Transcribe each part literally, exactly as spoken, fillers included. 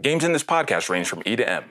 Games in this podcast range from E to M.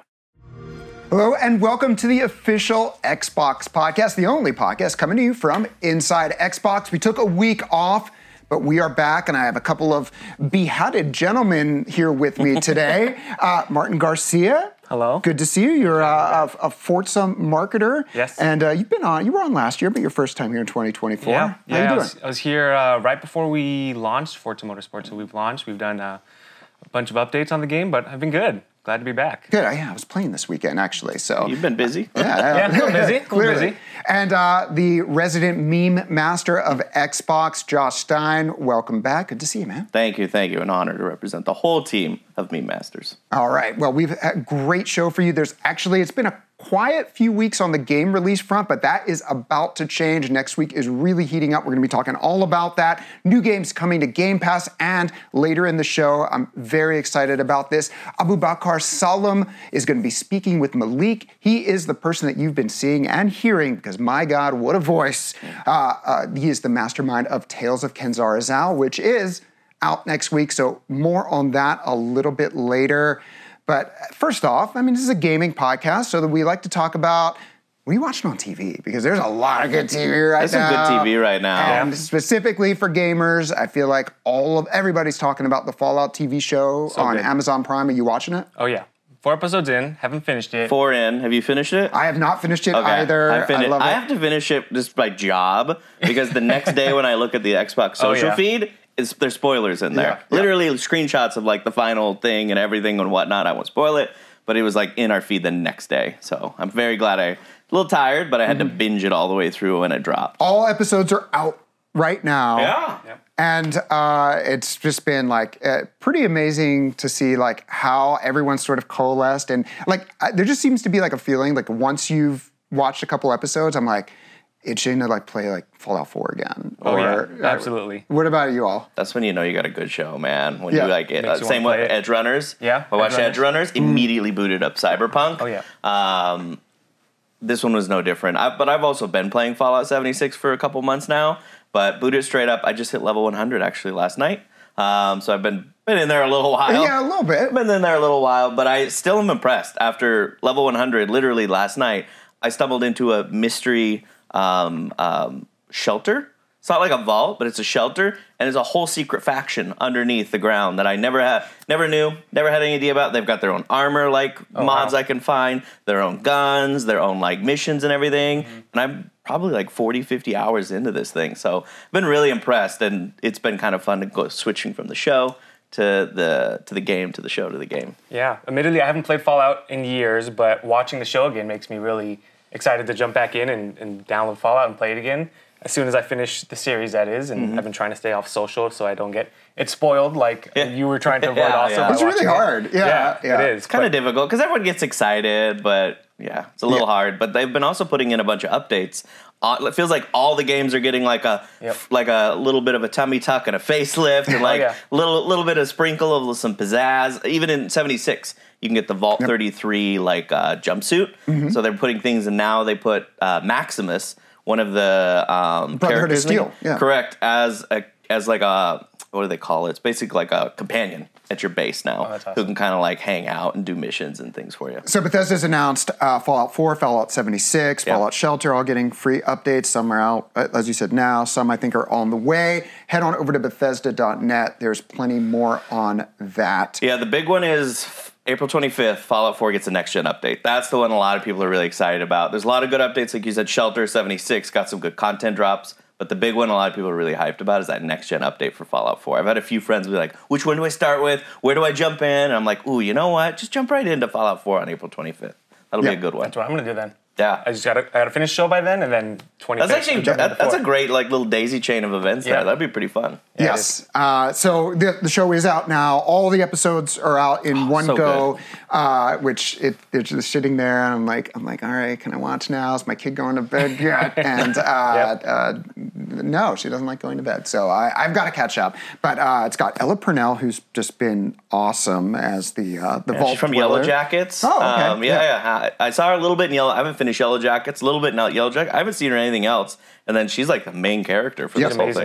Hello and welcome to the official Xbox podcast, the only podcast coming to you from inside Xbox. We took a week off, but we are back, and I have a couple of beheaded gentlemen here with me today. uh, Martin Garcia. Hello. Good to see you. You're uh, a, a Forza marketer. Yes. And uh, you've been on. You were on last year, but your first time here in twenty twenty-four. Yeah. How yeah, you I doing? was, I was here uh, right before we launched Forza Motorsport. So we've launched. We've done uh, a bunch of updates on the game, but I've been good. Glad to be back. Good. Yeah, I was playing this weekend actually. So you've been busy. Yeah, yeah, busy. Clearly. busy. And uh, the resident meme master of Xbox, Josh Stein. Welcome back. Good to see you, man. Thank you, thank you. An honor to represent the whole team of Meme Masters. All right. Well, we've had a great show for you. There's actually, it's been a quiet few weeks on the game release front, but that is about to change. Next week is really heating up. We're going to be talking all about that. New games coming to Game Pass, and later in the show, I'm very excited about this. Abubakar Salim is going to be speaking with Malik. He is the person that you've been seeing and hearing, because my God, what a voice. Uh, uh, he is the mastermind of Tales of Kenzar Azal, which is out next week. So more on that a little bit later. But first off, I mean, this is a gaming podcast, so that we like to talk about what are you watching on T V? Because there's a lot of good T V right There's now. There's some good T V right now. And specifically for gamers, I feel like all of everybody's talking about the Fallout T V show So on good. Amazon Prime. Are you watching it? Oh yeah, four episodes in. Haven't finished it. Four in. Have you finished it? I have not finished it Okay. either. I, fin- I love I it. have to finish it just by job, because the next day when I look at the Xbox Oh, social yeah. feed, it's, there's spoilers in there. Yeah, yeah. Literally screenshots of like the final thing and everything and whatnot. I won't spoil it, but it was like in our feed the next day. So I'm very glad I... A little tired, but I had Mm-hmm. to binge it all the way through when it dropped. All episodes are out right now. Yeah. Yep. And uh, it's just been like uh, pretty amazing to see like how everyone's sort of coalesced, and like I, there just seems to be like a feeling like once you've watched a couple episodes, I'm like itching to like play like Fallout four again. Oh or, yeah, absolutely. Uh, what about you all? That's when you know you got a good show, man. When Yeah. you like it. Makes Uh, you same wanna with play it. Edge Runners. Yeah, I watched Edge Edge Runners, immediately booted up Cyberpunk. Oh yeah. Um, this one was no different. I, but I've also been playing Fallout seventy-six for a couple months now. But booted straight up. I just hit level one hundred actually last night. Um, so I've been been in there a little while. Yeah, a little bit. Been in there a little while, but I still am impressed. After level one hundred, literally last night, I stumbled into a mystery um, um, shelter. It's not like a vault, but it's a shelter, and there's a whole secret faction underneath the ground that I never had, never knew, never had any idea about. They've got their own armor, like Oh, mods wow. I can find, their own guns, their own like missions and everything. Mm-hmm. And I'm probably like forty, fifty hours into this thing, so I've been really impressed, and it's been kind of fun to go switching from the show to the to the game to the show to the game. Yeah. Admittedly, I haven't played Fallout in years, but watching the show again makes me really excited to jump back in and, and download Fallout and play it again as soon as I finish the series, that is. And Mm-hmm. I've been trying to stay off social so I don't get it spoiled like Yeah. you were trying to avoid Yeah, also. yeah. by It's really watching it. hard. Yeah, Yeah, yeah. it is. It's kind of but- difficult because everyone gets excited, but yeah, it's a little Yeah. hard. But they've been also putting in a bunch of updates. Uh, it feels like all the games are getting like a Yep. like a little bit of a tummy tuck and a facelift, and like yeah. a little little bit of sprinkle of some pizzazz. Even in seventy-six, you can get the Vault thirty-three like uh, jumpsuit. Mm-hmm. So they're putting things, and now they put uh, Maximus, one of the um, Brotherhood of characters in the Steel, game, yeah. correct, as a as like a what do they call it? It's basically like a companion at your base now, Oh, that's who awesome. can kind of like hang out and do missions and things for you. So Bethesda's announced uh, Fallout four, Fallout seventy-six, Yeah. Fallout Shelter, all getting free updates. Some are out, uh, as you said, now. Some, I think, are on the way. Head on over to Bethesda dot net. There's plenty more on that. Yeah, the big one is April twenty-fifth, Fallout four gets a next-gen update. That's the one a lot of people are really excited about. There's a lot of good updates, like you said. Shelter seventy-six got some good content drops. But the big one a lot of people are really hyped about is that next-gen update for Fallout four. I've had a few friends be like, which one do I start with? Where do I jump in? And I'm like, ooh, you know what? Just jump right into Fallout four on April twenty-fifth. That'll Yeah. be a good one. That's what I'm going to do then. Yeah. I just got to I got to finish the show by then, and then twenty-fifth. That's actually jump into that, that's a four. great like little daisy chain of events there. Yeah. That'd be pretty fun. Yeah, it Yes. Uh, so the, the show is out now. All the episodes are out in one so go, uh, which it, they're just sitting there, and I'm like, I'm like, all right, can I watch now? Is my kid going to bed yet? And uh, Yep. uh, no, she doesn't like going to bed, so I, I've got to catch up. But uh, it's got Ella Purnell, who's just been awesome as the uh, the Yeah, Vault she's from Dweller. Yellow Jackets. Oh, okay. Um, yeah, Yeah. yeah. I, I saw her a little bit in Yellow. I haven't finished Yellow Jackets. A little bit in Yellow Jacket. I haven't seen her in anything else. And then she's like the main character for Yep. this whole Amazing. thing. Yep.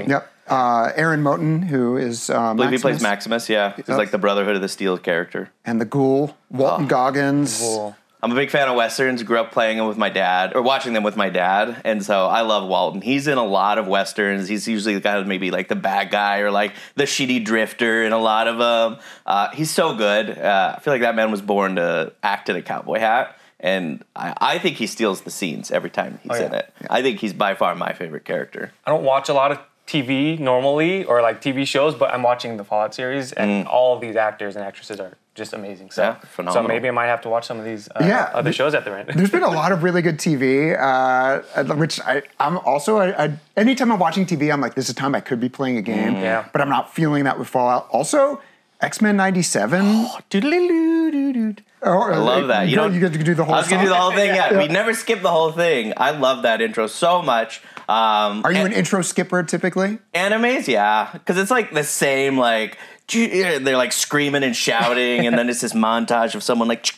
Uh, Aaron Moten, who is uh, I believe Maximus, he plays Maximus, yeah. He's like the Brotherhood of the Steel character. and the Ghoul, Walton Oh. Goggins. Cool. I'm a big fan of Westerns. Grew up playing them with my dad, or watching them with my dad. And so I love Walton. He's in a lot of Westerns. He's usually the guy who's maybe like the bad guy or like the shitty drifter in a lot of them. Uh, he's so good. Uh, I feel like that man was born to act in a cowboy hat. And I, I think he steals the scenes every time he's Oh, yeah. in it. I think he's by far my favorite character. I don't watch a lot of T V normally or like T V shows, but I'm watching the Fallout series, and all of these actors and actresses are just amazing. So, Mm. Yeah, phenomenal. so maybe I might have to watch some of these uh, Yeah. other shows at the end. There's been a lot of really good T V, uh, which I, I'm also, I, I, anytime I'm watching T V, I'm like, this is a time I could be playing a game, Yeah. but I'm not feeling that with Fallout. Also, X-Men ninety-seven. Doodly-doo-doo-doo. Oh, I love that. You, You know, know, you get to do the whole I was gonna do the song? whole thing. Yeah, Yeah. we never skip the whole thing. I love that intro so much. Um, Are you and- an intro skipper typically? Animes, yeah, because it's like the same, like they're like screaming and shouting, and then it's this montage of someone like.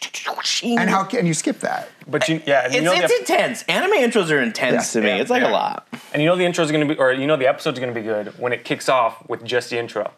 And how can you skip that? But you, yeah, and you It's, know it's the, intense. Anime intros are intense Yeah, to me. yeah, it's like yeah. a lot. and you know the intro is going to be, or you know the episode is going to be good when it kicks off with just the intro.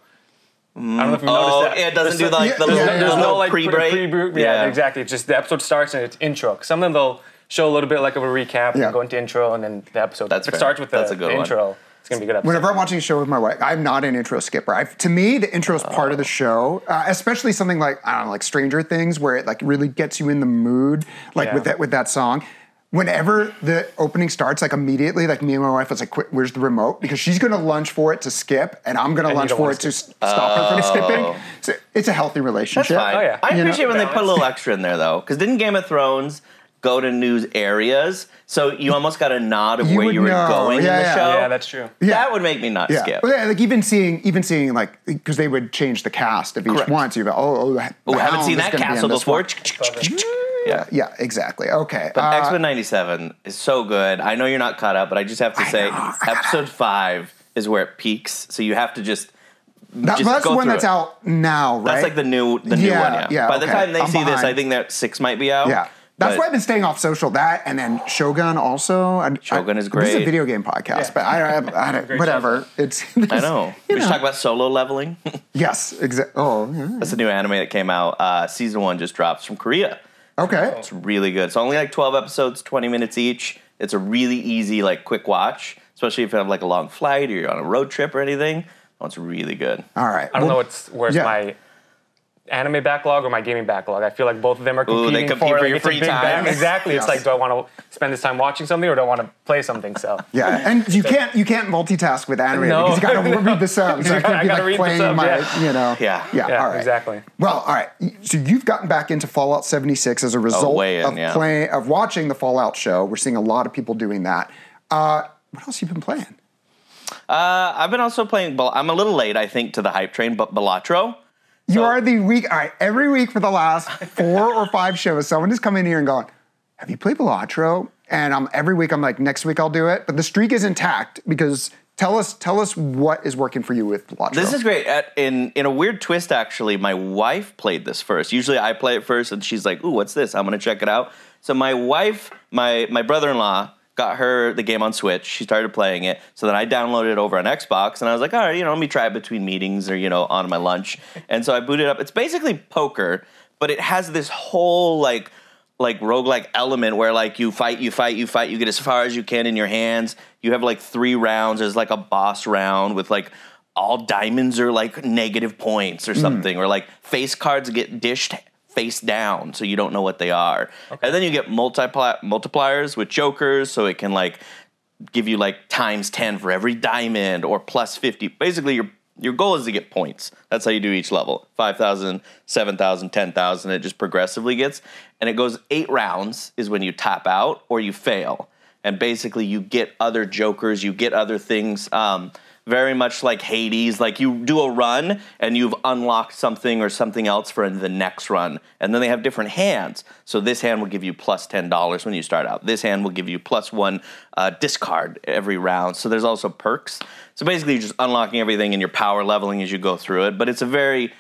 I don't know if you Oh, noticed that. it doesn't do There's the, like Yeah, the yeah, little, yeah. There's the no little like pre pre-break. pre yeah, exactly. It's just the episode starts and it's intro. 'Cause some of them they'll show a little bit like of a recap Yeah. and go into intro and then the episode. That's if it fair. starts with the, That's a good the one. intro, it's gonna be a good episode. Whenever I'm watching a show with my wife, I'm not an intro skipper. I, to me, the intro is part of the show, uh, especially something like I don't know, like Stranger Things, where it like really gets you in the mood, like Yeah. with that with that song. Whenever the opening starts, like immediately, like me and my wife was like, "Quick, where's the remote?" Because she's gonna lunge for it to skip, and I'm gonna And you lunge don't for wanna it to s- stop her from skipping. So it's a healthy That's relationship. fine. Oh, yeah. I You know, appreciate when they put a balance. little extra in there though, because didn't Game of Thrones go to news areas? So you almost got a nod of You where would you were know. going Yeah, in the yeah. show. yeah, that's true. Yeah. That would make me not Yeah, skip. Well, yeah, like even seeing, even seeing like because they would change the cast of each Correct. one, so you go, oh, oh, the Oh, haven't Hound seen is that gonna be in castle this before. one. Yeah. Yeah, exactly. Okay, But uh, X-Men ninety-seven is so good. I know you're not caught up, but I just have to I say, know, I gotta- episode five is where it peaks. So you have to just. that, just that's go the one through that's it. out now, right? That's like the new, the new Yeah, one. Yeah. yeah, By the okay. time they I'm see this, behind. I think that six might be out. Yeah. That's but why I've been staying off social. That and then Shogun also. I, Shogun I, is This is great. a video game podcast, Yeah. but I, I, I, I whatever. It's I know. you We should talk about solo leveling. Yes, exactly. Oh, yeah. That's a new anime that came out. Uh, season one just drops from Korea. Okay. It's really good. It's only like twelve episodes, twenty minutes each. It's a really easy, like, quick watch, especially if you have like a long flight or you're on a road trip or anything. Oh, it's really good. All right. I don't know Well, what's where's yeah. my anime backlog or my gaming backlog. I feel like both of them are Ooh, competing they compete for, for like, your it's a free big time. back- Exactly. Yes. It's like, do I want to spend this time watching something or do I want to play something? So Yeah, and you can't you can't multitask with anime No. because you got to read the subs. So I I can't be gotta like read the playing subs, my, yeah. you know. Yeah. Yeah. yeah, all right. exactly. Well, all right. So you've gotten back into Fallout seventy-six as a result way in, of yeah. playing of watching the Fallout show. We're seeing a lot of people doing that. Uh, what else have you been playing? Uh, I've been also playing. Bal- I'm a little late, I think, to the hype train, but Balatro. You So- are the week. All right, every week for the last four or five shows, someone is coming here and going, "Have you played Balatro?" And I'm every week I'm like, "Next week I'll do it." But the streak is intact because tell us, tell us what is working for you with Balatro. This is great. At, in in a weird twist, actually, my wife played this first. Usually, I play it first, and she's like, "Ooh, what's this? I'm gonna check it out." So my wife, my my brother-in-law, got her the game on Switch. She started playing it. So then I downloaded it over on Xbox, and I was like, all right, you know, let me try it between meetings or, you know, on my lunch. And so I booted it up. It's basically poker, but it has this whole, like, like roguelike element where, like, you fight, you fight, you fight, you get as far as you can in your hands. You have, like, three rounds. There's, like, a boss round with, like, all diamonds are, like, negative points or something. Or, like, face cards get dished face down, so you don't know what they are. Okay. And then you get multipli- multipliers with jokers, so it can like give you like times ten for every diamond or plus fifty. Basically, your your goal is to get points. That's how you do each level. five thousand, seven thousand, ten thousand, it just progressively gets. And it goes eight rounds is when you top out or you fail. And basically you get other jokers, you get other things, um, very much like Hades. Like you do a run and you've unlocked something or something else for the next run. And then they have different hands. So this hand will give you plus ten dollars when you start out. This hand will give you plus one uh, discard every round. So there's also perks. So basically you're just unlocking everything and you're power leveling as you go through it. But it's a very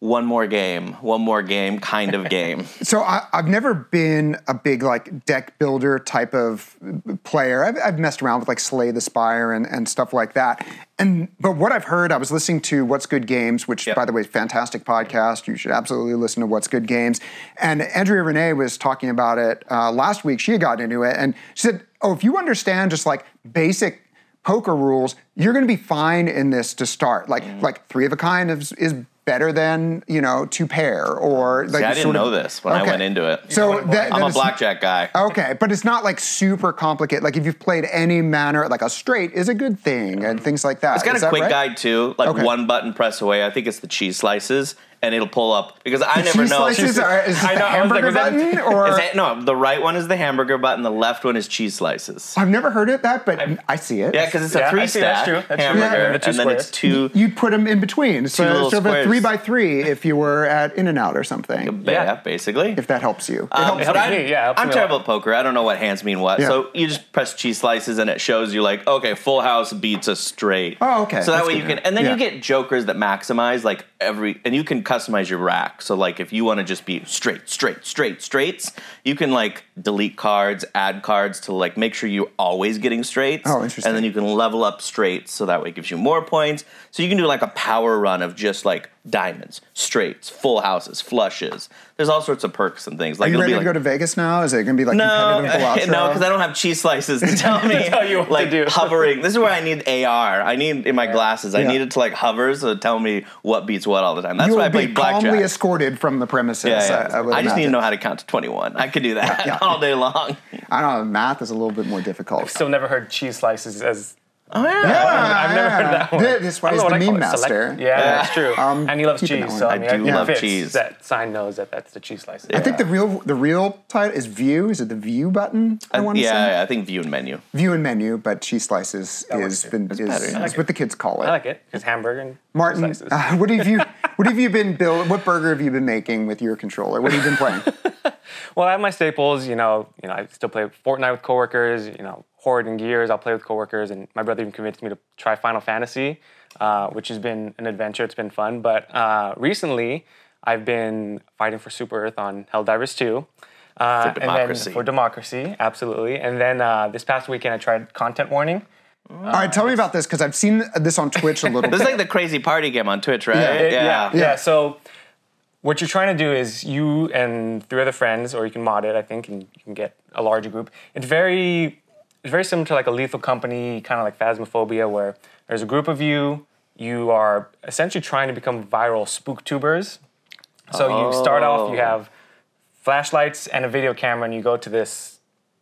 one more game, one more game kind of game. So I, I've never been a big like deck builder type of player. I've, I've messed around with like Slay the Spire and, and stuff like that. And but what I've heard, I was listening to What's Good Games, which Yep. by the way, fantastic podcast. You should absolutely listen to What's Good Games. And Andrea Renee was talking about it uh, last week. She had gotten into it, and she said, "Oh, if you understand just like basic poker rules, you're going to be fine in this to start. Like Mm. like three of a kind is is." better than, you know, two pair or like See, I didn't sort of- know this when Okay. I went into it. So that, I'm that a is- blackjack guy. Okay, but it's not like super complicated. Like if you've played any manner, like a straight is a good thing and things like that. It's got Is a that quick right? guide too, like Okay. one button press away. I think it's the cheese slices, and it'll pull up because I never Cheese know. slices are, is this I the know, I was like, hamburger was that- button or? Is that- no, the right one is the hamburger button. The left one is cheese slices. I've never heard it that, but I see it. Yeah, because it's Yeah, a three I see, that's stack true, that's true. hamburger, Yeah, the two and then it's squares. two. You'd put them in between. So, little so a squares. three by three if you were at In-N-Out or something. Yeah, Yeah. basically. If that helps you. It Um, helps but helps I, me, yeah, it helps I'm me a terrible lot. at poker. I don't know what hands mean what. Yeah. So you just press cheese slices and it shows you like, okay, full house beats a straight. Oh, okay. So that That's way good you to can, know. and then Yeah. you get jokers that maximize like every, and you can customize your rack. So like if you want to just be straight, straight, straight, straights, you can like delete cards, add cards to like make sure you're always getting straights. Oh, interesting. And then you can level up straights so that way it gives you more points. So you can do like a power run of just like diamonds, straights, full houses, flushes. There's all sorts of perks and things. Are Like you it'll ready be to like, go to Vegas now? Is it going to be like no, competitive Velocro? no, because I don't have cheese slices to tell me tell you what to like do. hovering. This is where I need A R. I need in my glasses. I Yeah. need it to like hover so to tell me what beats what all the time. That's You why I will play be calmly blackjack. escorted from the premises. Yeah, yeah. I, I, would I just need to imagine. know how to count to twenty-one. I could do that Yeah. all day long. I don't know. Math is a little bit more difficult. Still never heard cheese slices as. Oh yeah. Yeah, I've never heard that one. Th- That's why I he's don't the know what meme I call it, select- master. Yeah, that's true. Um, and he loves keeping that cheese, one. so I, I mean, do it love fits. cheese. That sign knows that that's the cheese slices. I think the real the real title is view. Is it the view button? I want to yeah, say yeah, I think view and menu. view and menu, but cheese slices works is too. the, is, better, yeah. I is like what the kids call it. I like it. It's hamburger and Martin, slices. uh, what have you what have you been build? What burger have you been making with your controller? What have you been playing? Well, I have my staples. You know, you know, I still play Fortnite with coworkers. You know, Horde and Gears. I'll play with coworkers, and my brother even convinced me to try Final Fantasy, uh, which has been an adventure. It's been fun. But uh, recently, I've been fighting for Super Earth on Helldivers two. Uh, For democracy. And then for democracy, absolutely. And then uh, this past weekend, I tried Content Warning. All right, tell me about this because I've seen this on Twitch a little This is bit. like the crazy party game on Twitch, right? Yeah. yeah, Yeah. yeah. So what you're trying to do is you and three other friends, or you can mod it, I think, and you can get a larger group. It's very, it's very similar to like a Lethal Company, kind of like Phasmophobia, where there's a group of you. You are essentially trying to become viral spooktubers. So you start off, you have flashlights and a video camera, and you go to this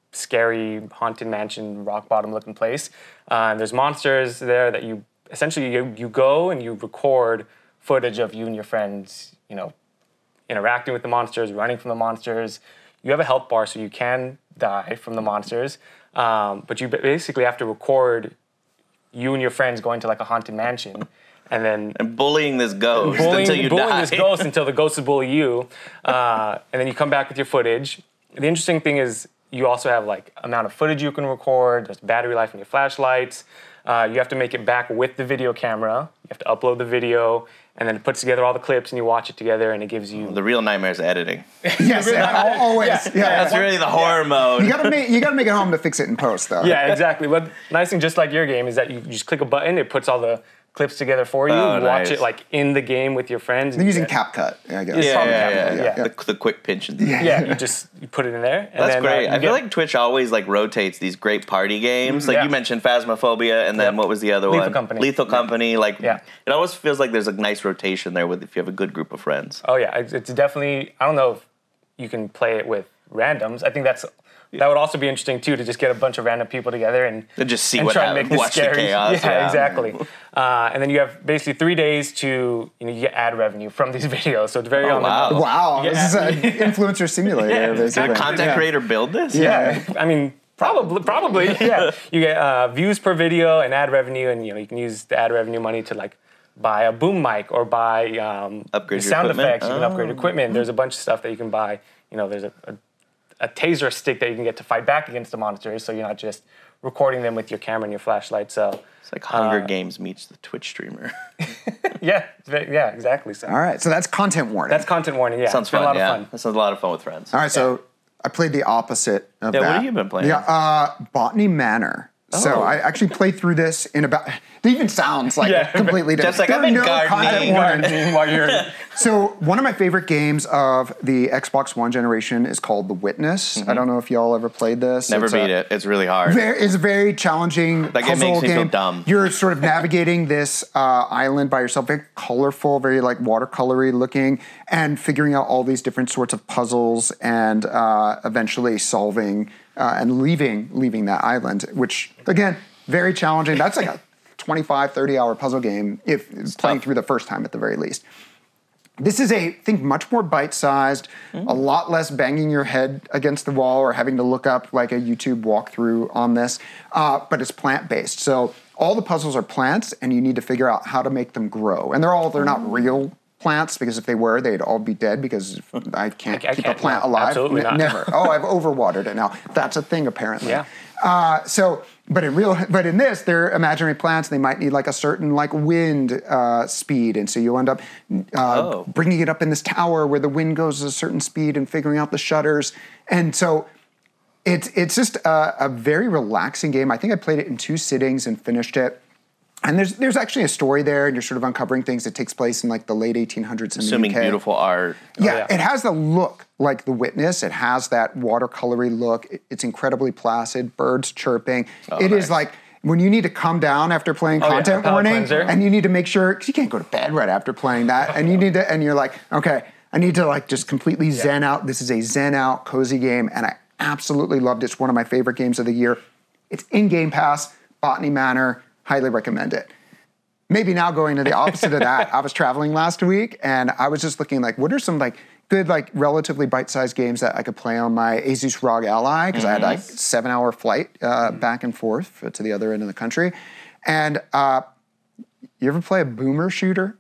scary haunted mansion, rock bottom looking place. Uh, and there's monsters there that you essentially you, you go and you record footage of you and your friends, you know, interacting with the monsters, running from the monsters. You have a health bar, so you can die from the monsters. Um, but you basically have to record you and your friends going to like a haunted mansion, and then And bullying this ghost bullying, until you bullying die. this ghost until the ghost will bully you, uh, and then you come back with your footage. The interesting thing is you also have like amount of footage you can record. There's battery life in your flashlights. Uh, you have to make it back with the video camera. You have to upload the video, and then it puts together all the clips, and you watch it together, and it gives you. The real nightmare is editing. Yes, yeah, al- always. Yeah, That's really the horror mode. You gotta make you gotta make it home to fix it in post, though. Yeah, exactly. But nice thing, just like your game, is that you, you just click a button, it puts all the clips together for you. Oh, you watch nice. it like in the game with your friends. They're and using you get- CapCut, I guess. yeah, probably yeah, yeah, happening, yeah. yeah. The, the quick pinch and Yeah, you just you put it in there. And That's then, uh, great. you I feel get- like Twitch always like rotates these great party games. Like Yeah. you mentioned Phasmophobia, and then Yep. what was the other Lethal one? Company. Lethal Company. Like Yeah. it always feels like there's a nice rotation there with if you have a good group of friends. Oh yeah, it's, it's definitely. I don't know if you can play it with randoms. I think that's that would also be interesting too, to just get a bunch of random people together and And just see and what try and happens. make this Watch the scary. chaos, Yeah, yeah. exactly. Uh, and then you have basically three days to you know you get ad revenue from these videos. So it's very Oh, on wow. the Wow, Yeah. this is an influencer simulator, Yeah, Did basically. a content Yeah. creator build this? Yeah, I mean, probably, probably, yeah. You get uh, views per video and ad revenue, and you know you can use the ad revenue money to like buy a boom mic or buy um, Upgrade your sound equipment? effects. You can upgrade Oh. equipment. There's a bunch of stuff that you can buy. You know, there's a, a, a taser stick that you can get to fight back against the monsters, so you're not just recording them with your camera and your flashlight. So It's like Hunger uh, Games meets the Twitch streamer. yeah, yeah, exactly. So All right, so that's content warning. that's content warning. Yeah, Sounds it's been fun. a lot yeah, of fun. that sounds a lot of fun with friends. All right, so I played the opposite of Yeah, that. what have you been playing? Yeah, uh, Botany Manor. So Oh. I actually played through this in about. It even sounds like Yeah. completely different. Just like, There I've are been no gardening. content warning. Gardening while you're So one of my favorite games of the Xbox One generation is called The Witness. I don't know if y'all ever played this. Never It's beat a, it. It's really hard. Very, it's a very challenging That game puzzle makes me feel game. dumb. You're sort of navigating this uh, island by yourself, very colorful, very like watercolory looking, and figuring out all these different sorts of puzzles, and uh, eventually solving uh, and leaving leaving that island. Which again, very challenging. That's like a twenty-five, thirty hour puzzle game if playing tough. through the first time at the very least. This is a, I think, much more bite-sized, Mm. a lot less banging your head against the wall or having to look up like a YouTube walkthrough on this, uh, but it's plant-based. So all the puzzles are plants, and you need to figure out how to make them grow. And they're all, they're not real plants, because if they were, they'd all be dead, because I can't I- I keep can't, a plant no, alive. absolutely not. Never. Oh, I've overwatered it now. That's a thing, apparently. Yeah. Uh, so, but in real, but in this, they're imaginary plants. They might need like a certain like wind uh, speed, and so you end up uh, Oh. bringing it up in this tower where the wind goes at a certain speed, and figuring out the shutters. And so, it's it's just a, a very relaxing game. I think I played it in two sittings and finished it. And there's there's actually a story there, and you're sort of uncovering things that takes place in like the late eighteen hundreds in Assuming the U K. beautiful art. Yeah, yeah. it has the look like The Witness. It has that watercolory look. It- It's incredibly placid, birds chirping. It is nice. like when you need to come down after playing Oh, yeah, content palate warning, cleanser. and you need to make sure, because you can't go to bed right after playing that, and you need to, and you're like, okay, I need to like just completely zen out. This is a zen out, cozy game, and I absolutely loved it. It's one of my favorite games of the year. It's in Game Pass, Botany Manor, highly recommend it. Maybe now going to the opposite of that, I was traveling last week, and I was just looking like, what are some like good, like relatively bite-sized games that I could play on my Asus R O G Ally, because I had like seven-hour flight uh, back and forth to the other end of the country. And uh, you ever play a boomer shooter?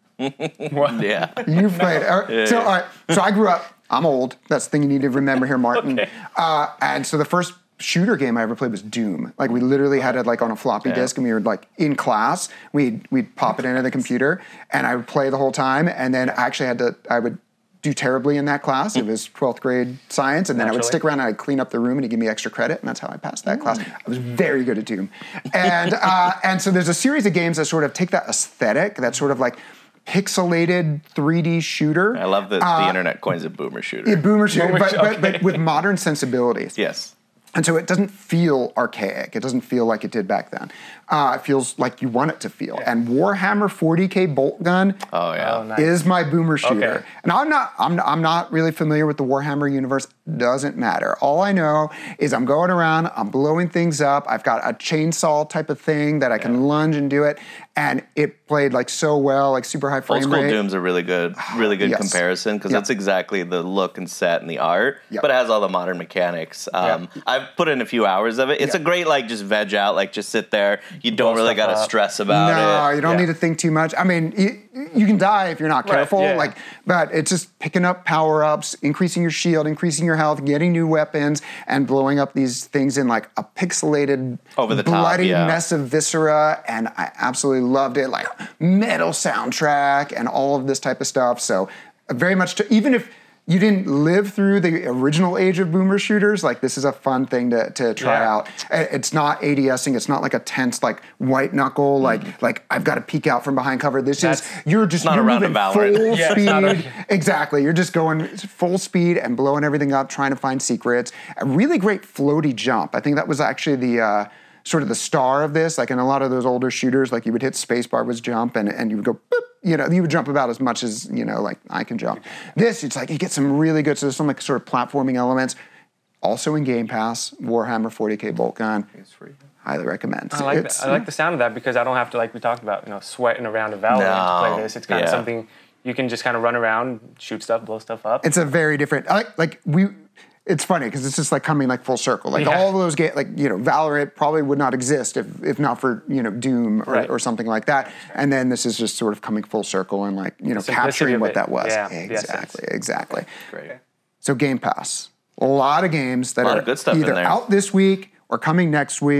Yeah. You've played. uh, so, all right. So I grew up. I'm old. That's the thing you need to remember here, Martin. Okay. Uh, and so the first shooter game I ever played was Doom. Like we literally had it like on a floppy Yeah. disk, and we were like in class. We'd we'd pop it into the computer, and I would play the whole time. And then I actually had to. I would do terribly in that class. It was twelfth grade science, and then I would Naturally. stick around and I'd clean up the room, and he'd give me extra credit, and that's how I passed that class. I was very good at Doom. And uh, and so there's a series of games that sort of take that aesthetic, that sort of like pixelated three D shooter. I love that the internet coins it boomer shooter. Yeah, boomer shooter, Boomer but, sh- but, okay. but with modern sensibilities. Yes. And so it doesn't feel archaic. It doesn't feel like it did back then. Uh, it feels like you want it to feel. And Warhammer forty K Bolt Gun Oh, yeah. Oh, nice. is my boomer shooter. Okay. And I'm not, I'm, I'm not really familiar with the Warhammer universe. Doesn't matter. All I know is I'm going around, I'm blowing things up. I've got a chainsaw type of thing that I can lunge and do it. And it played like so well, like super high frame Old school rate. Doom's a really good, really good Yes. comparison because Yep. that's exactly the look and set and the art, Yep. but it has all the modern mechanics. Um, I've put in a few hours of it. It's Yeah. a great like just veg out, like just sit there. You don't Blow really stuff got to up. stress about No, it. you don't Yeah. need to think too much. I mean, you, you can die if you're not Right, careful. yeah. Like, but it's just picking up power ups, increasing your shield, increasing your health, getting new weapons, and blowing up these things in like a pixelated, Over the top, bloody yeah. mess of viscera. And I absolutely loved it. Like metal soundtrack and all of this type of stuff. So very much to even if you didn't live through the original age of boomer shooters, like this is a fun thing to, to try Yeah. out. Uh, It's not ADSing. It's not like a tense, like white knuckle, like like I've got to peek out from behind cover. This That's- is you're just not a you're round of moving Valorant. full Yeah, it's speed. not a- Exactly. You're just going full speed and blowing everything up, trying to find secrets. A really great floaty jump. I think that was actually the. Uh, Sort of the star of this, like in a lot of those older shooters, like you would hit spacebar was jump, and, and you would go, boop, you know, you would jump about as much as you know, like I can jump. This, it's like you get some really good, so there's some like sort of platforming elements. Also in Game Pass, Warhammer forty K Bolt Gun. It's free. Highly recommend. I like, It's- the, I like the sound of that because I don't have to, like we talked about, you know, sweating around a Valorant to No. play this. It's kind of Yeah. something you can just kind of run around, shoot stuff, blow stuff up. It's a very different. I like like we. It's funny because it's just like coming like full circle. Like Yeah. all of those games, like you know, Valorant probably would not exist if if not for you know Doom or, Right. or something like that. And then this is just sort of coming full circle and like you know simplicity capturing of what it. that was. Yeah, the essence. Exactly, exactly. Great. So Game Pass, a lot of games that A lot are of good stuff in either there. out this week or coming next week.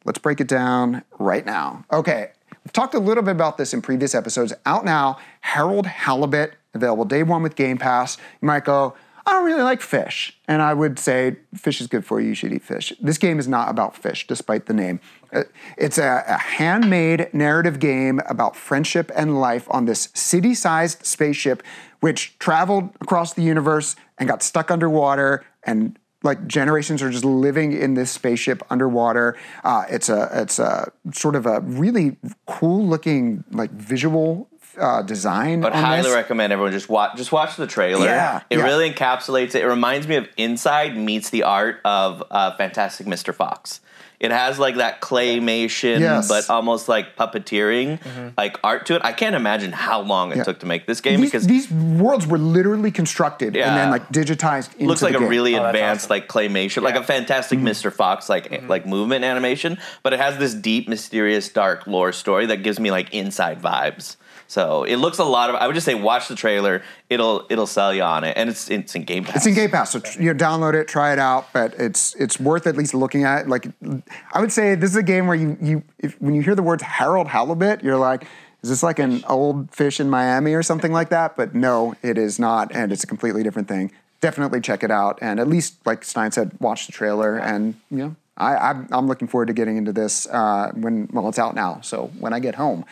Let's break it down right now. Okay, we've talked a little bit about this in previous episodes. Out now, Harold Halibut, available day one with Game Pass. You might go, I don't really like fish. And I would say fish is good for you. You should eat fish. This game is not about fish, despite the name. It's a, a handmade narrative game about friendship and life on this city-sized spaceship which traveled across the universe and got stuck underwater, and like generations are just living in this spaceship underwater. Uh, it's a it's a sort of a really cool looking like visual Uh, design. But on highly this. recommend everyone just watch just watch the trailer. Yeah, it yeah. really encapsulates it. It reminds me of Inside meets the art of uh, Fantastic Mister Fox. It has like that claymation, Yes. but almost like puppeteering, Mm-hmm. like art to it. I can't imagine how long it Yeah. took to make this game These, because these worlds were literally constructed Yeah. and then like digitized into it looks like the a game. really Oh, that's advanced awesome. like claymation, like Yeah. a Fantastic Mister Fox like like movement animation. But it has this deep, mysterious, dark lore story that gives me like Inside vibes. So it looks a lot of. I would just say watch the trailer. It'll it'll sell you on it, and it's it's in Game Pass. It's in Game Pass, so you know, download it, try it out. But it's it's worth at least looking at. Like, I would say this is a game where you you if, when you hear the words Harold Halibut, you're like, is this like an old fish in Miami or something like that? But no, it is not, and it's a completely different thing. Definitely check it out, and at least like Stein said, watch the trailer, and you know, I I'm, I'm looking forward to getting into this uh, when well it's out now. So when I get home.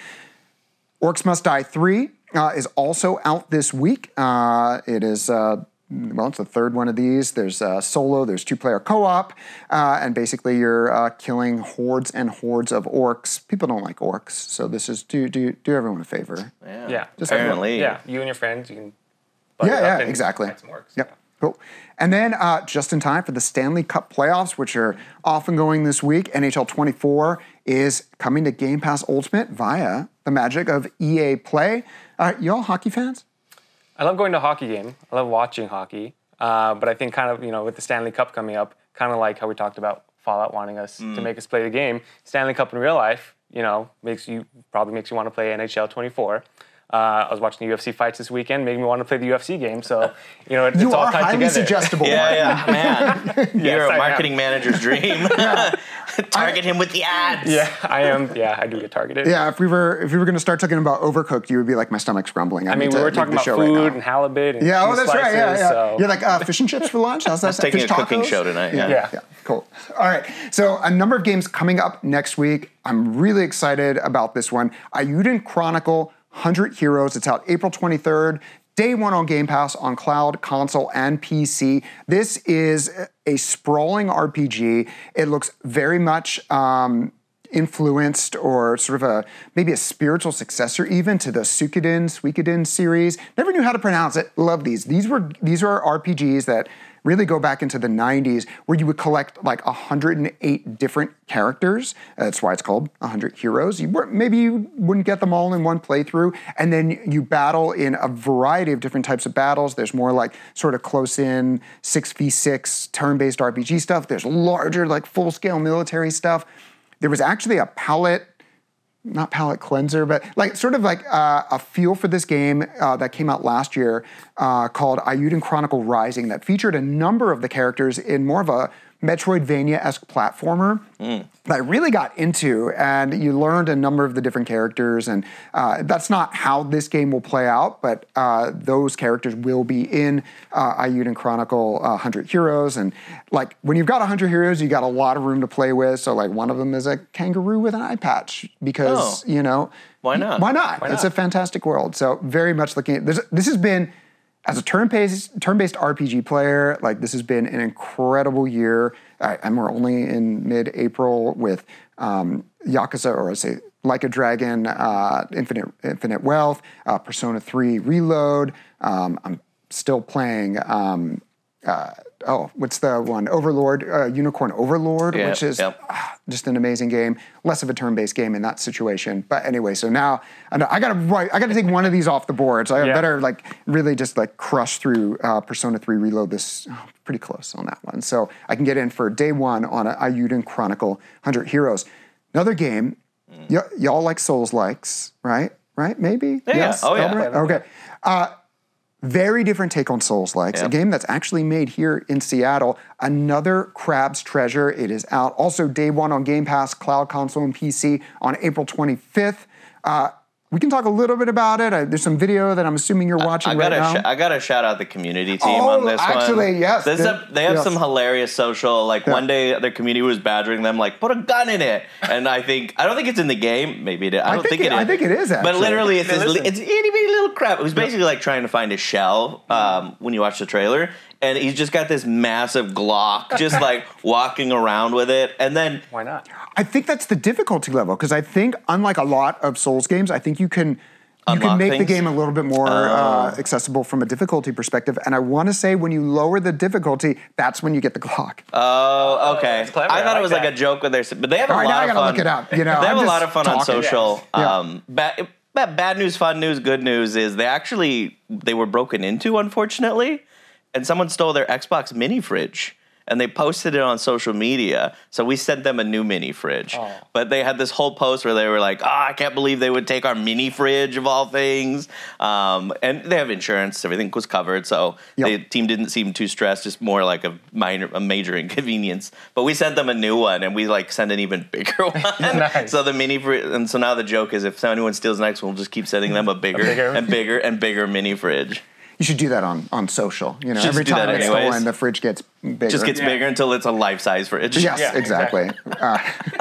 Orcs Must Die three uh, is also out this week. Uh, it is, uh, well, it's the third one of these. There's uh, solo, there's two-player co-op, uh, and basically you're uh, killing hordes and hordes of orcs. People don't like orcs, so this is, do do, do everyone a favor. Yeah, Yeah. Just apparently. Yeah, you and your friends, you can button Yeah, up yeah, and exactly. fight some orcs. Yep, cool. And then uh, just in time for the Stanley Cup playoffs, which are off and going this week, N H L twenty-four is coming to Game Pass Ultimate via the magic of E A Play. Uh, y'all hockey fans? I love going to a hockey game. I love watching hockey. Uh, but I think kind of, you know, with the Stanley Cup coming up, kind of like how we talked about Fallout wanting us to make us play the game, Stanley Cup in real life, you know, makes you probably makes you want to play N H L twenty-four. Uh, I was watching the U F C fights this weekend, made me want to play the U F C game. So, you know, it, You it's all are tied highly together. suggestible. Yeah, yeah, man. You're I a am. marketing manager's dream. Target him with the ads. Yeah, I am. Yeah, I do get targeted. Yeah, if we were if we were going to start talking about Overcooked, you would be like, my stomach's grumbling. I mean, need we to were leave talking the about show food right and now. halibut and Yeah, oh, cheese that's right. Yeah, slices, yeah. So. You're like uh, fish and chips for lunch. How's that? Taking Fish a cooking tacos? show tonight. Yeah. Yeah. Yeah, cool. All right. So a number of games coming up next week. I'm really excited about this one. Ayuden Chronicle one hundred Heroes. It's out April twenty-third. Day one on Game Pass on cloud, console, and P C. This is a sprawling R P G. It looks very much um, influenced or sort of a maybe a spiritual successor even to the Suikoden, Suikoden series. Never knew how to pronounce it. Love these. These were these are R P Gs that really go back into the nineties where you would collect like one hundred eight different characters. That's why it's called one hundred Heroes. You were, maybe you wouldn't get them all in one playthrough. And then you battle in a variety of different types of battles. There's more like sort of close in six v six turn-based R P G stuff. There's larger like full-scale military stuff. There was actually a palette not palette cleanser, but like sort of like uh, a feel for this game uh, that came out last year uh, called Ayuden Chronicle Rising that featured a number of the characters in more of a Metroidvania-esque platformer mm. that I really got into, and you learned a number of the different characters, and uh, that's not how this game will play out, but uh, those characters will be in uh, Ayuden Chronicle uh, one hundred Heroes, and like when you've got one hundred Heroes, you got a lot of room to play with, so like one of them is a kangaroo with an eye patch, because, oh. you know, why not? Why not? Why it's not? a fantastic world, so very much looking at, this, this has been, as a turn-based, turn-based R P G player, like this has been an incredible year. I, and we're only in mid-April with um, Yakuza, or I say Like a Dragon, uh, Infinite Infinite Wealth, uh, Persona three Reload. Um, I'm still playing. Um, uh, oh, what's the one? Overlord, uh, Unicorn Overlord, yep, which is yep. ah, just an amazing game. Less of a turn-based game in that situation, but anyway. So now I, know, I gotta write, I gotta take one of these off the board. So I Yeah. better like really just like crush through uh, Persona three Reload. This oh, pretty close on that one, so I can get in for day one on a Ayuden Chronicle one hundred Heroes. Another game. Mm. Y- y'all like Souls likes, right? Right? Maybe. Yeah, Yes. yeah. Oh, yeah. Albert? Okay. Uh, Very different take on Souls-likes, Yep. a game that's actually made here in Seattle. Another Crab's Treasure. It is out also day one on Game Pass, Cloud Console, and P C on April twenty-fifth. Uh, we can talk a little bit about it. Uh, there's some video that I'm assuming you're watching I right gotta now. sh- I gotta shout out the community team Oh, on this one. actually, yes. There's They- a, they have yes. some hilarious social. Like Yeah. one day, their community was badgering them, like put a gun in it. And I think I don't think it's in the game. Maybe it is. I don't think think, it- it is. I think it is, But actually. literally, it's Hey, this, listen. it's itty bitty little crap. It was basically like trying to find a shell um, when you watch the trailer. And he's just got this massive Glock, just like walking around with it. And then Why not? I think that's the difficulty level, because I think, unlike a lot of Souls games, I think you can you can Unlock make the things? game a little bit more uh, accessible from a difficulty perspective. And I want to say when you lower the difficulty, that's when you get the Glock. Oh, okay. that's clever. I thought I it was like like a that. joke with their, but they have a All right, lot now I of gotta fun. look it up, you know, they have I'm a lot just of fun on talking. social. Yeah. Um, bad, bad, bad news, fun news, good news is they actually they were broken into, unfortunately, and someone stole their Xbox mini fridge. And they posted it on social media. So we sent them a new mini fridge. Oh. But they had this whole post where they were like, oh, I can't believe they would take our mini fridge of all things. Um, and they have insurance. Everything was covered. So Yep. the team didn't seem too stressed, just more like a minor, a major inconvenience. But we sent them a new one, and we like sent an even bigger one. Nice. So the mini fridge, and so now the joke is if anyone steals the next one, we'll just keep sending them a bigger, bigger- and bigger and bigger mini fridge. You should do that on, on social. You know, Just every do that time it's anyways. stolen, the fridge gets bigger. Just gets Yeah. bigger until it's a life-size fridge. Yes, Yeah, exactly. Uh,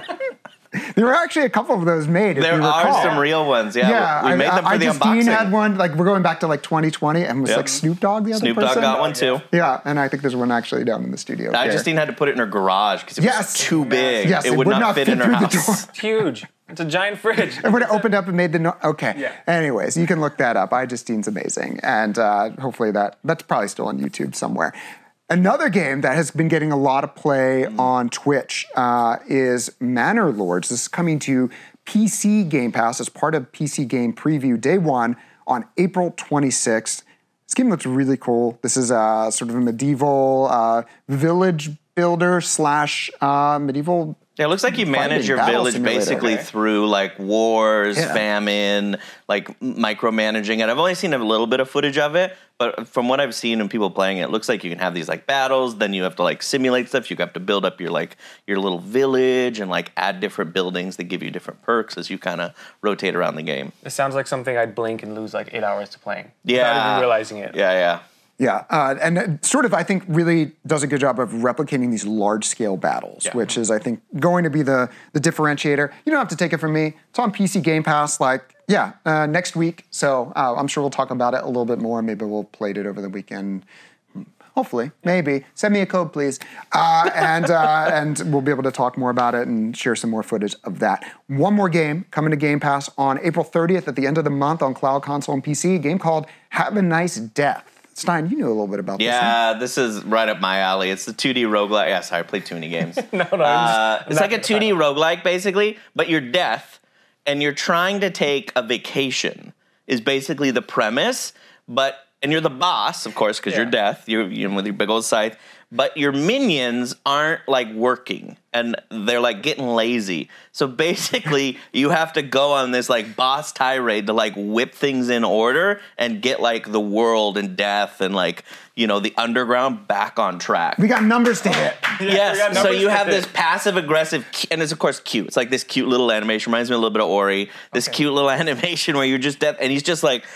there were actually a couple of those made. If There you are recall. some real ones. Yeah, Yeah, we, we made them for I, the I Justine unboxing. had one. Like we're going back to like twenty twenty, and it was Yep. like Snoop Dogg the other Snoop person. Dogg got one too. Yeah, and I think there's one actually down in the studio. I there. Justine had to put it in her garage because it Yes. was too big. Yes, it, would, not, fit, in her through the house. door. It's huge. It's a giant fridge. And when it opened up and made the no- okay. Yeah. Anyways, you can look that up. iJustine's amazing, and uh, hopefully that that's probably still on YouTube somewhere. Another game that has been getting a lot of play Mm. on Twitch uh, is Manor Lords. This is coming to P C Game Pass as part of P C Game Preview Day One on April twenty-sixth. This game looks really cool. This is uh, sort of a medieval uh, village builder slash uh, medieval. Yeah, it looks like you manage Fighting your battle village simulator. basically Okay. through like wars, Yeah. famine, like micromanaging it. I've only seen a little bit of footage of it, but from what I've seen and people playing it, it looks like you can have these like battles. Then you have to like simulate stuff. You have to build up your like your little village and like add different buildings that give you different perks as you kind of rotate around the game. It sounds like something I'd blink and lose like eight hours to playing. Yeah, Without even realizing it. Yeah, yeah. Yeah, uh, and it sort of, I think, really does a good job of replicating these large-scale battles, Yeah. which is, I think, going to be the the differentiator. You don't have to take it from me. It's on P C Game Pass, like, yeah, uh, next week. So uh, I'm sure we'll talk about it a little bit more. Maybe we'll play it over the weekend. Hopefully, maybe. Send me a code, please. Uh, and uh, and we'll be able to talk more about it and share some more footage of that. One more game coming to Game Pass on April thirtieth at the end of the month on Cloud Console and P C, a game called Have a Nice Death. Stein, you knew a little bit about this. Yeah, this is right up my alley. It's the two D roguelike. Yeah, sorry, I play Toonie games. No, no. I'm Uh, just- it's I'm like a not- two D roguelike, basically, but you're death, and you're trying to take a vacation, is basically the premise. But and you're the boss, of course, because Yeah. you're death. You're, you're with your big old scythe. But your minions aren't like working, and they're like getting lazy. So basically, you have to go on this like boss tirade to like whip things in order and get like the world and death and like you know the underground back on track. We got numbers to hit. we got Yes, so numbers you to have hit. this passive aggressive, and it's of course cute. It's like this cute little animation. Reminds me a little bit of Ori. This Okay. cute little animation where you're just dead, and he's just like,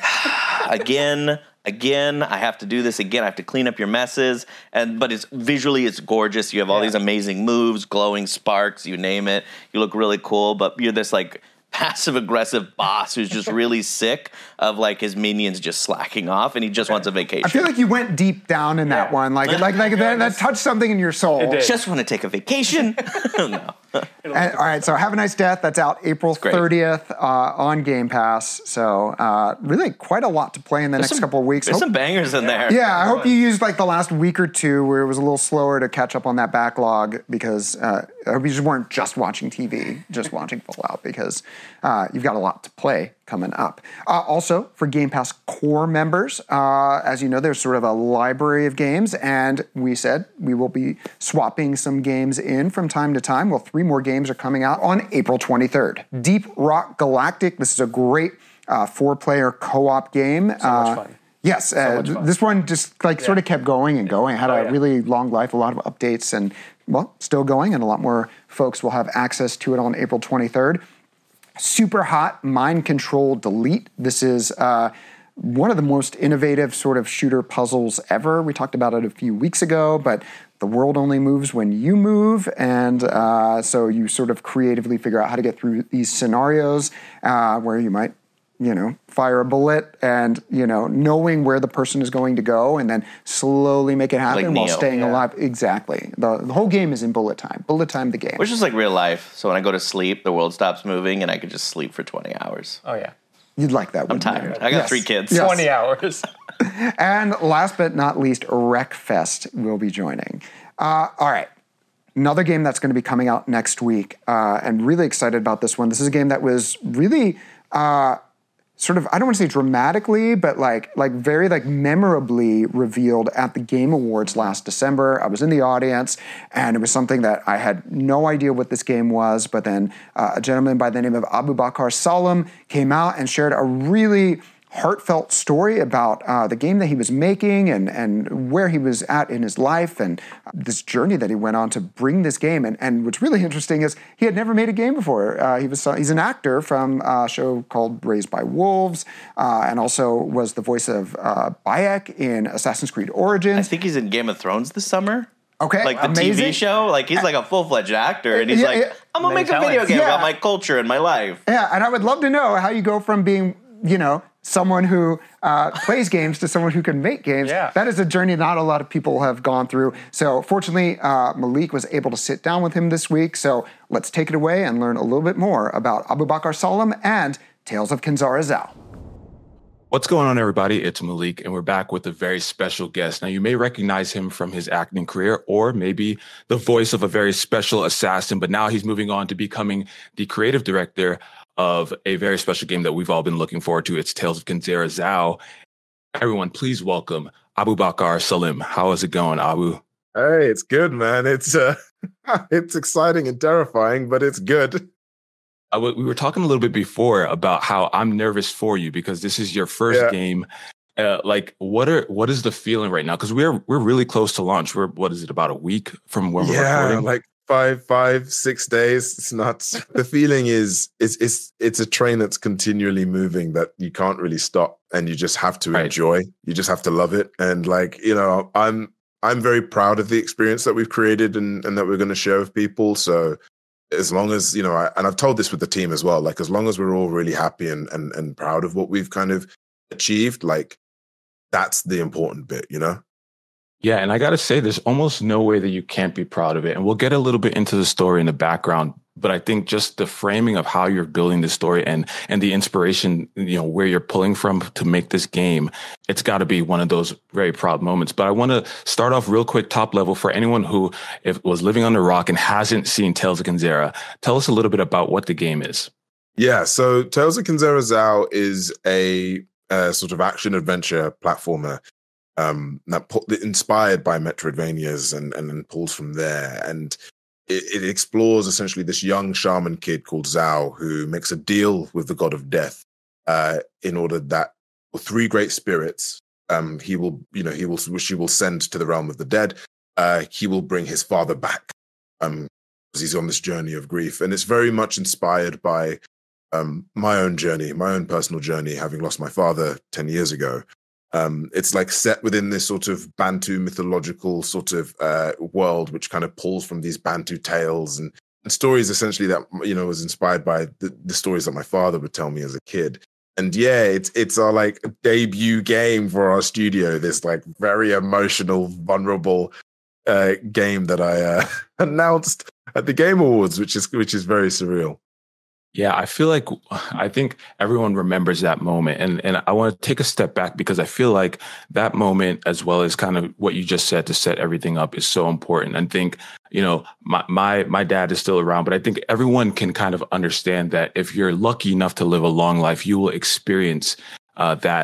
again, again. I have to do this again. I have to clean up your messes, and but it's visually it's gorgeous. You have all Yeah. these amazing moves, glowing sparks, you name it. You look really cool, but you're this like passive aggressive boss who's just really sick of like his minions just slacking off, and he just wants a vacation. I feel like you went deep down in that Yeah. one. Like, like, like that, that touched something in your soul. It did. just want to take a vacation. No. And, all right, so Have a Nice Death. That's out April great. thirtieth uh, on Game Pass. So uh, really quite a lot to play in the next some- couple of weeks. There's Hope- some bangers in there. yeah, I hope you used like the last week or two where it was a little slower to catch up on that backlog because uh, I hope you just weren't just watching T V, just watching Fallout because uh, you've got a lot to play coming up. Uh, also, for Game Pass Core members, uh, as you know, there's sort of a library of games, and we said we will be swapping some games in from time to time. Well, three more games are coming out on April twenty-third. Deep Rock Galactic. This is a great uh, four-player co-op game. So much Uh, fun. Yes, uh, this one just like yeah. sort of kept going and going. It had oh, a yeah. really long life, a lot of updates, and well, still going, and a lot more folks will have access to it on April twenty-third. Super hot Mind Control Delete. This is uh, one of the most innovative sort of shooter puzzles ever. We talked about it a few weeks ago, but the world only moves when you move, and uh, so you sort of creatively figure out how to get through these scenarios uh, where you might, you know, fire a bullet and, you know, knowing where the person is going to go and then slowly make it happen like while Neo. staying yeah. alive. Exactly. The, the whole game is in bullet time. Bullet time the game. Which is like real life. So when I go to sleep, the world stops moving and I could just sleep for twenty hours. Oh, yeah. You'd like that, I'm wouldn't you? tired. I got Yes. three kids. Yes. twenty hours. And last but not least, Wreckfest will be joining. Uh, all right. Another game that's going to be coming out next week, uh, and really excited about this one. This is a game that was really uh, sort of, I don't want to say dramatically, but like like very like memorably revealed at the Game Awards last December. I was in the audience, and it was something that I had no idea what this game was, but then uh, a gentleman by the name of Abubakar Salim came out and shared a really heartfelt story about uh, the game that he was making and, and where he was at in his life and this journey that he went on to bring this game. And, and what's really interesting is he had never made a game before. Uh, he was he's an actor from a show called Raised by Wolves, uh, and also was the voice of uh, Bayek in Assassin's Creed Origins. I think he's in Game of Thrones this summer. Okay, like the amazing. T V show. Like he's like a full fledged actor, and he's yeah, like, yeah. I'm gonna make a video game yeah. about my culture and my life. Yeah, and I would love to know how you go from being, you know, someone who uh, plays games to someone who can make games. Yeah. That is a journey not a lot of people have gone through. So fortunately, uh, Malik was able to sit down with him this week. So let's take it away and learn a little bit more about Abubakar Salim and Tales of Kenzara Zau. What's going on, everybody? It's Malik, and we're back with a very special guest. Now, you may recognize him from his acting career or maybe the voice of a very special assassin, but now he's moving on to becoming the creative director of a very special game that we've all been looking forward to. It's Tales of Kenzara Zau. Everyone, please welcome Abubakar Salim. How is it going, Abu? Hey, it's good, man. It's uh, it's exciting and terrifying, but it's good. Uh, we were talking a little bit before about how I'm nervous for you because this is your first yeah. game. Uh, like, what are what is the feeling right now? Because we're we're really close to launch. We're what is it about a week from when we're yeah, recording? like five, five, six days. It's nuts. The feeling is it's it's it's a train that's continually moving that you can't really stop, and you just have to right. enjoy. You just have to love it, and like you know, I'm I'm very proud of the experience that we've created and and that we're going to share with people. So as long as you know, I, and I've told this with the team as well. Like as long as we're all really happy and and and proud of what we've kind of achieved, like that's the important bit, you know. Yeah, and I got to say, there's almost no way that you can't be proud of it. And we'll get a little bit into the story in the background, but I think just the framing of how you're building the story and and the inspiration, you know, where you're pulling from to make this game, it's got to be one of those very proud moments. But I want to start off real quick, top level, for anyone who if, was living on the rock and hasn't seen Tales of Kenzara. Tell us a little bit about what the game is. Yeah, so Tales of Kenzara Zau is a, a sort of action adventure platformer. Um, that pu- inspired by Metroidvanias and, and and pulls from there, and it, it explores essentially this young shaman kid called Zau who makes a deal with the god of death, uh, in order that three great spirits, um, he will you know he will which he will send to the realm of the dead. Uh, he will bring his father back, um, because he's on this journey of grief, and it's very much inspired by um my own journey, my own personal journey, having lost my father ten years ago. Um, it's like set within this sort of Bantu mythological sort of uh, world, which kind of pulls from these Bantu tales and, and stories essentially that, you know, was inspired by the, the stories that my father would tell me as a kid. And yeah, it's it's our like debut game for our studio, this like very emotional, vulnerable uh, game that I uh, announced at the Game Awards, which is which is very surreal. Yeah, I feel like I think everyone remembers that moment. And, and I want to take a step back because I feel like that moment, as well as kind of what you just said to set everything up, is so important. I think, you know, my, my, my dad is still around, but I think everyone can kind of understand that if you're lucky enough to live a long life, you will experience uh, that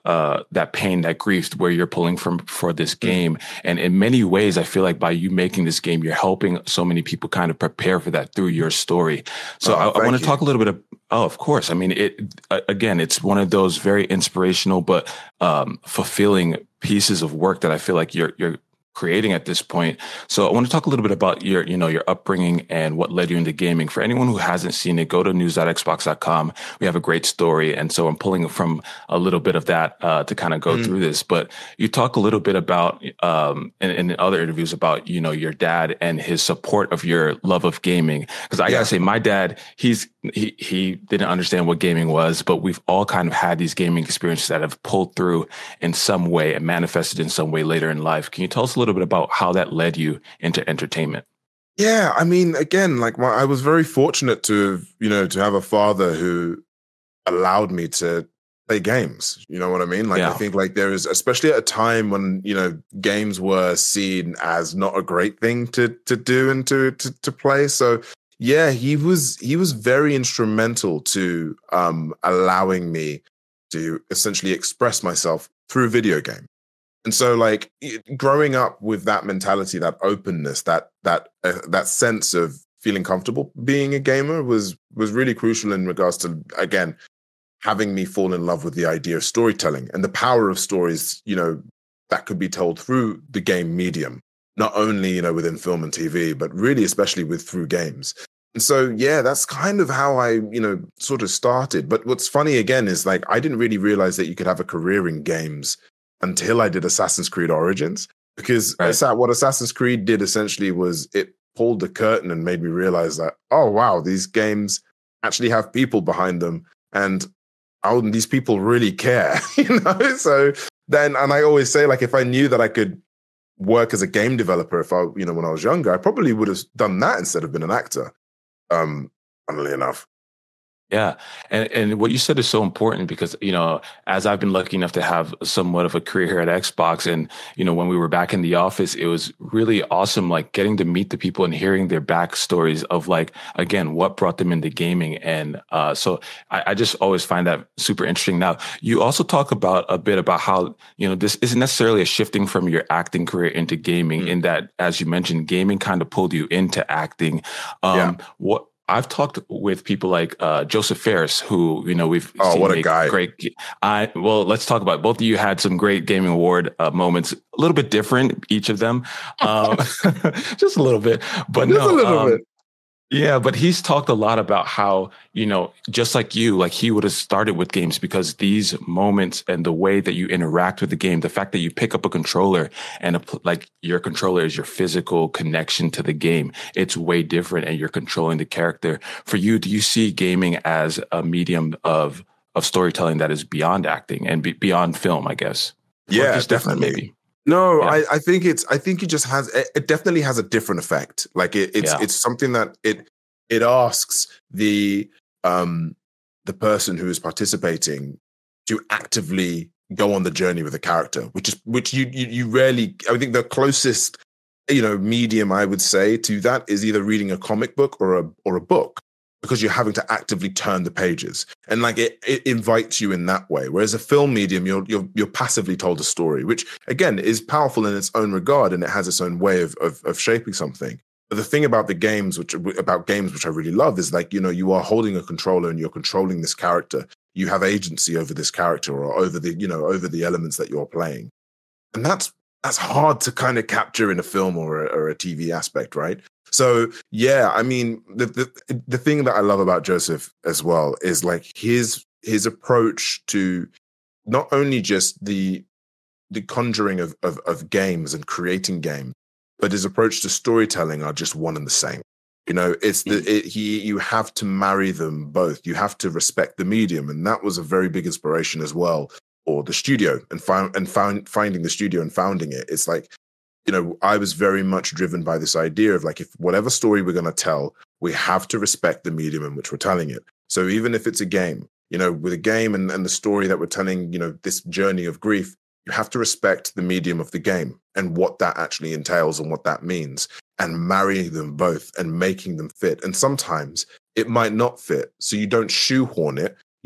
uh, that pain, that grief, where you're pulling from for this game. Mm-hmm. And in many ways, I feel like by you making this game, you're helping so many people kind of prepare for that through your story. So oh, I, I want to talk a little bit of, oh, of course. I mean, it, again, it's one of those very inspirational, but um, fulfilling pieces of work that I feel like you're, you're, creating at this point. So I want to talk a little bit about your, you know, your upbringing and what led you into gaming. For anyone who hasn't seen it, go to news dot xbox dot com. We have a great story. And so I'm pulling from a little bit of that uh, to kind of go mm. through this. But you talk a little bit about, um, in, in other interviews about, you know, your dad and his support of your love of gaming. Because I yeah. gotta say, my dad, he's, he, he didn't understand what gaming was, but we've all kind of had these gaming experiences that have pulled through in some way and manifested in some way later in life. Can you tell us a little bit about how that led you into entertainment? Yeah, I mean, again, like my, I was very fortunate to, you know, to have a father who allowed me to play games. You know what I mean? Like, yeah. I think like there is, especially at a time when, you know, games were seen as not a great thing to to do and to to, to play. So yeah, he was he was very instrumental to um, allowing me to essentially express myself through a video game. And so, like, growing up with that mentality, that openness, that that uh, that sense of feeling comfortable being a gamer was was really crucial in regards to, again, having me fall in love with the idea of storytelling and the power of stories, you know, that could be told through the game medium, not only, you know, within film and T V, but really especially with through games. And so, yeah, that's kind of how I, you know, sort of started. But what's funny, again, is like I didn't really realize that you could have a career in games until I did Assassin's Creed Origins, because right. what Assassin's Creed did essentially was it pulled the curtain and made me realize that, oh, wow, these games actually have people behind them. And oh, these people really care, you know? So then, and I always say, like, if I knew that I could work as a game developer, if I, you know, when I was younger, I probably would have done that instead of been an actor. Um, funnily enough. Yeah. And and what you said is so important because, you know, as I've been lucky enough to have somewhat of a career here at Xbox, and, you know, when we were back in the office, it was really awesome, like getting to meet the people and hearing their backstories of, like, again, what brought them into gaming. And uh, so I, I just always find that super interesting. Now, you also talk about a bit about how, you know, this isn't necessarily a shifting from your acting career into gaming, mm-hmm. in that, as you mentioned, gaming kind of pulled you into acting. Um, yeah. What I've talked with people like uh, Joseph Fares, who, you know, we've oh, seen what a guy. Great. I well, let's talk about it. Both of you had some great gaming award uh, moments, a little bit different, each of them, um, just a little bit, but just no, a little um, bit. Yeah, but he's talked a lot about how, you know, just like you, like he would have started with games because these moments and the way that you interact with the game, the fact that you pick up a controller and a, like your controller is your physical connection to the game, it's way different and you're controlling the character. For you, do you see gaming as a medium of of storytelling that is beyond acting and be, beyond film, I guess? Yeah, just definitely. Maybe. No, yeah. I, I think it's. I think it just has. It definitely has a different effect. Like it, it's. Yeah. It's something that it. It asks the um the person who is participating to actively go on the journey with the character, which is which you you, you rarely. I think the closest, you know, medium I would say to that is either reading a comic book or a or a book, because you're having to actively turn the pages, and like it, it invites you in that way. Whereas a film medium, you're you're you're passively told a story, which again is powerful in its own regard, and it has its own way of of, of shaping something. But the thing about the games, which about games, which I really love, is like, you know, you are holding a controller and you're controlling this character. You have agency over this character or over the, you know, over the elements that you're playing, and that's that's hard to kind of capture in a film or a, or a T V aspect, right? So yeah, I mean, the, the the thing that I love about Joseph as well is like his his approach to not only just the the conjuring of, of of games and creating games, but his approach to storytelling are just one and the same. You know, it's the it, he you have to marry them both. You have to respect the medium, and that was a very big inspiration as well. Or the studio and found and found finding the studio and founding it. It's like, you know, I was very much driven by this idea of like, if whatever story we're going to tell, we have to respect the medium in which we're telling it. So even if it's a game, you know, with a game and, and the story that we're telling, you know, this journey of grief, you have to respect the medium of the game and what that actually entails and what that means, and marrying them both and making them fit. And sometimes it might not fit. So you don't shoehorn it.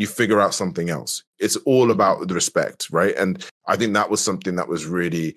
you figure out something else. It's all about the respect, right? And I think that was something that was really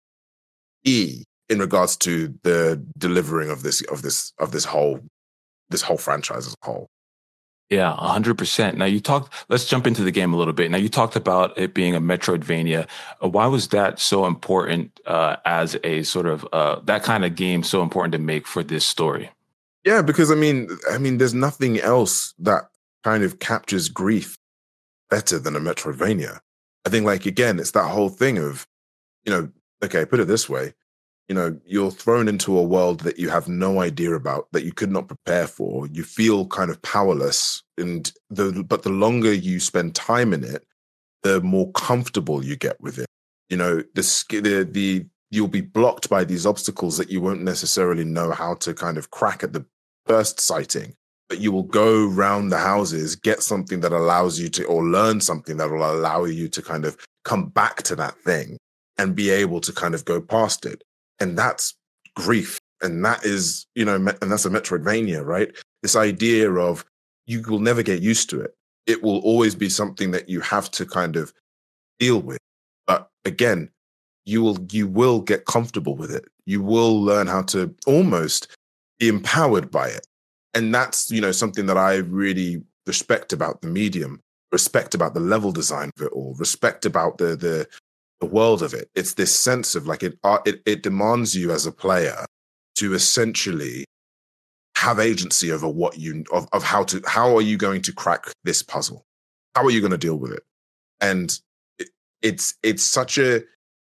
key in regards to the delivering of this of this of this whole this whole franchise as a whole. Yeah, one hundred percent. Now you talked, let's jump into the game a little bit. Now you talked about it being a Metroidvania. Uh, why was that so important uh, as a sort of, uh, that kind of game so important to make for this story? Yeah, because I mean, I mean, there's nothing else that kind of captures grief better than a Metroidvania. I think, like, again, it's that whole thing of, you know, okay, put it this way. You know, you're thrown into a world that you have no idea about, that you could not prepare for. You feel kind of powerless, and the but the longer you spend time in it, the more comfortable you get with it. You know, the the the you'll be blocked by these obstacles that you won't necessarily know how to kind of crack at the first sighting. But you will go round the houses, get something that allows you to, or learn something that will allow you to kind of come back to that thing and be able to kind of go past it. And that's grief. And that is, you know, and that's a Metroidvania, right? This idea of you will never get used to it. It will always be something that you have to kind of deal with. But again, you will, you will get comfortable with it. You will learn how to almost be empowered by it. And that's, you know, something that I really respect about the medium, respect about the level design of it all, respect about the, the, the world of it. It's this sense of like it, it it demands you as a player to essentially have agency over what you of, of how to how are you going to crack this puzzle? How are you going to deal with it? And it, it's it's such a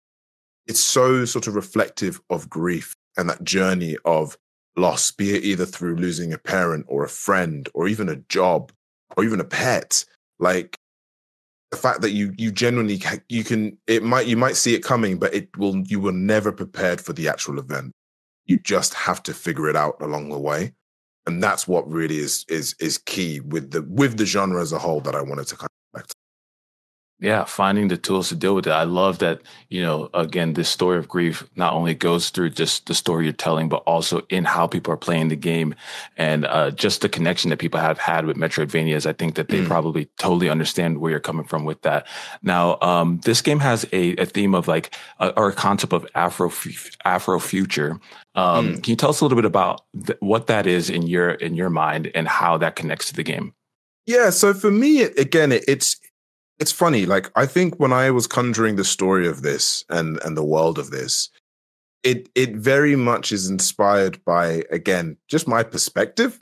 it's so sort of reflective of grief and that journey of loss, be it either through losing a parent or a friend or even a job or even a pet. Like, the fact that you you genuinely you can it might you might see it coming, but it will you were never prepared for the actual event. You just have to figure it out along the way, and that's what really is is is key with the with the genre as a whole that I wanted to kind of reflect. Yeah, finding the tools to deal with it. I love that, you know, again, this story of grief not only goes through just the story you're telling, but also in how people are playing the game and uh, just the connection that people have had with Metroidvanias. I think that they mm. probably totally understand where you're coming from with that. Now, um, this game has a, a theme of like, uh, or a concept of Afro Afro future. Um, mm. Can you tell us a little bit about th- what that is in your in your mind and how that connects to the game? Yeah, so for me, it, again, it, it's It's funny, like, I think when I was conjuring the story of this and, and the world of this, it it very much is inspired by, again, just my perspective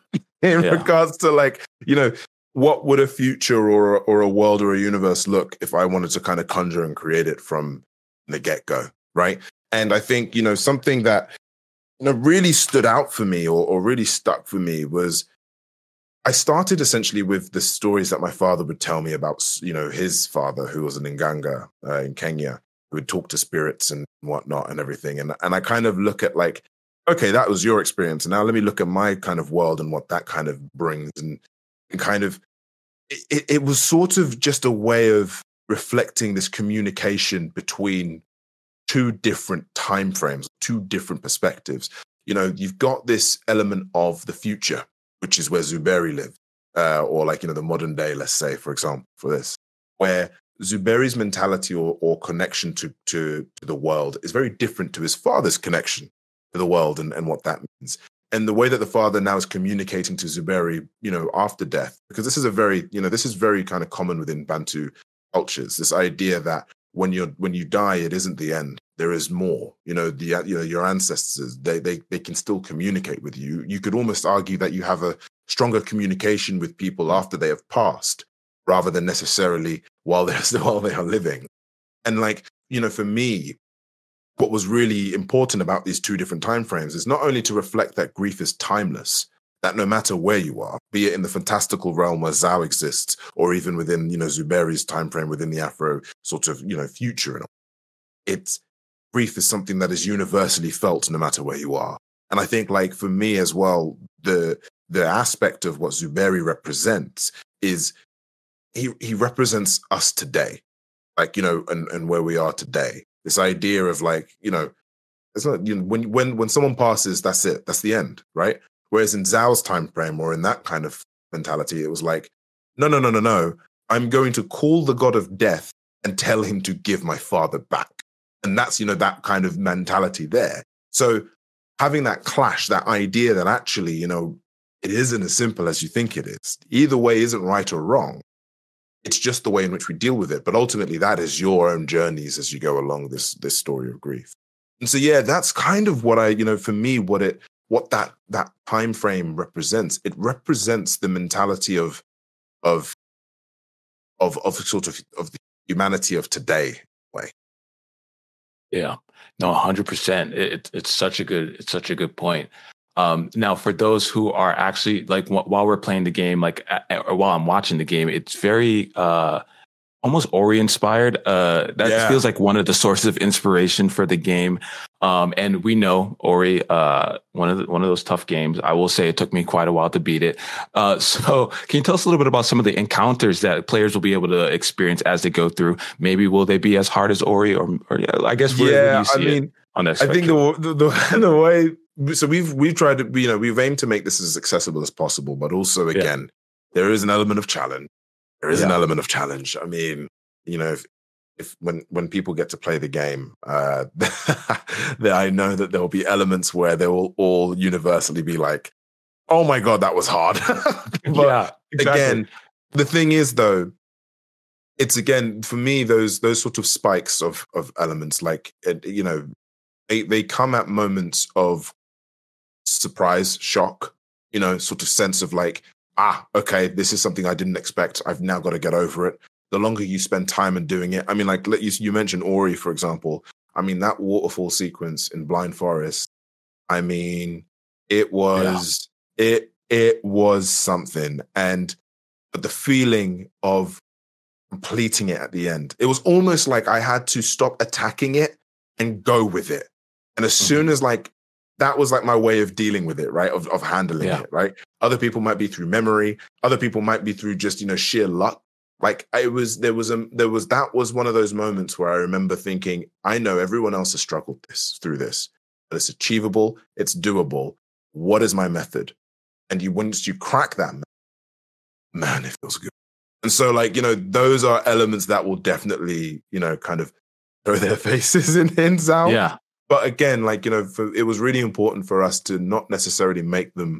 in yeah. regards to, like, you know, what would a future or, or a world or a universe look if I wanted to kind of conjure and create it from the get-go, right? And I think, you know, something that, you know, really stood out for me or, or really stuck for me was I started essentially with the stories that my father would tell me about, you know, his father, who was an Nganga uh, in Kenya, who would talk to spirits and whatnot and everything. And, and I kind of look at like, okay, that was your experience. And now let me look at my kind of world and what that kind of brings. And, and kind of, it, it was sort of just a way of reflecting this communication between two different time frames, two different perspectives. You know, you've got this element of the future, which is where Zuberi lived, uh, or like, you know, the modern day, let's say, for example, for this, where Zuberi's mentality or, or connection to, to, to the world is very different to his father's connection to the world and, and what that means. And the way that the father now is communicating to Zuberi, you know, after death, because this is a very, you know, this is very kind of common within Bantu cultures, this idea that when you're when you die, it isn't the end. There is more. You know, the you know your ancestors, they they they can still communicate with you. You could almost argue that you have a stronger communication with people after they have passed, rather than necessarily while they're still while they are living. And like, you know, for me, what was really important about these two different time frames is not only to reflect that grief is timeless, that no matter where you are, be it in the fantastical realm where Zao exists, or even within, you know, Zuberi's time frame within the Afro sort of, you know, future and all, it's grief is something that is universally felt no matter where you are. And I think, like, for me as well, the the aspect of what Zuberi represents is he he represents us today, like, you know, and, and where we are today. This idea of, like, you know, it's not, you know, when when when someone passes, that's it, that's the end, right? Whereas in Zao's time frame, or in that kind of mentality, it was like, no, no, no, no, no. I'm going to call the god of death and tell him to give my father back. And that's, you know, that kind of mentality there. So having that clash, that idea that actually, you know, it isn't as simple as you think it is. Either way isn't right or wrong. It's just the way in which we deal with it. But ultimately, that is your own journeys as you go along this, this story of grief. And so, yeah, that's kind of what I, you know, for me, what it, what that, that time frame represents. It represents the mentality of, of, of, of sort of, of the humanity of today way. Yeah, no, one hundred percent. It, it's such a good, it's such a good point. Um, now, for those who are actually like w- while we're playing the game, like uh, or while I'm watching the game, it's very uh, almost Ori inspired. Uh, that Yeah. feels like one of the sources of inspiration for the game. Um, and we know Ori, uh, one of the, one of those tough games. I will say it took me quite a while to beat it. Uh, so, can you tell us a little bit about some of the encounters that players will be able to experience as they go through? Maybe will they be as hard as Ori, or, or yeah, I guess where, where do you see I mean, it on that I think spectrum? the, the the the way so we've we've tried to you know we've aimed to make this as accessible as possible, but also again there is an element of challenge. There is an Yeah. element of challenge. I mean, you know, if if when when people get to play the game, uh, that I know that there will be elements where they will all universally be like, "Oh my god, that was hard." But Yeah, exactly. again, the thing is though, it's again for me those those sort of spikes of of elements like it, you know they they come at moments of surprise, shock, you know, sort of sense of like, ah, okay, this is something I didn't expect. I've now got to get over it. The longer you spend time in doing it, I mean, like let you you mentioned Ori, for example. I mean, that waterfall sequence in Blind Forest. I mean, it was it it was something, and the feeling of completing it at the end. It was almost like I had to stop attacking it and go with it. And as soon as like that was like my way of dealing with it, right? Of of handling Yeah. it, right? Other people might be through memory. Other people might be through just, you know, sheer luck. Like I was, there was a, there was, that was one of those moments where I remember thinking, I know everyone else has struggled this through this, but it's achievable. It's doable. What is my method? And you, once you crack that, man, it feels good. And so like, you know, those are elements that will definitely, you know, kind of throw their faces in ends out. Yeah. But again, like, you know, for, it was really important for us to not necessarily make them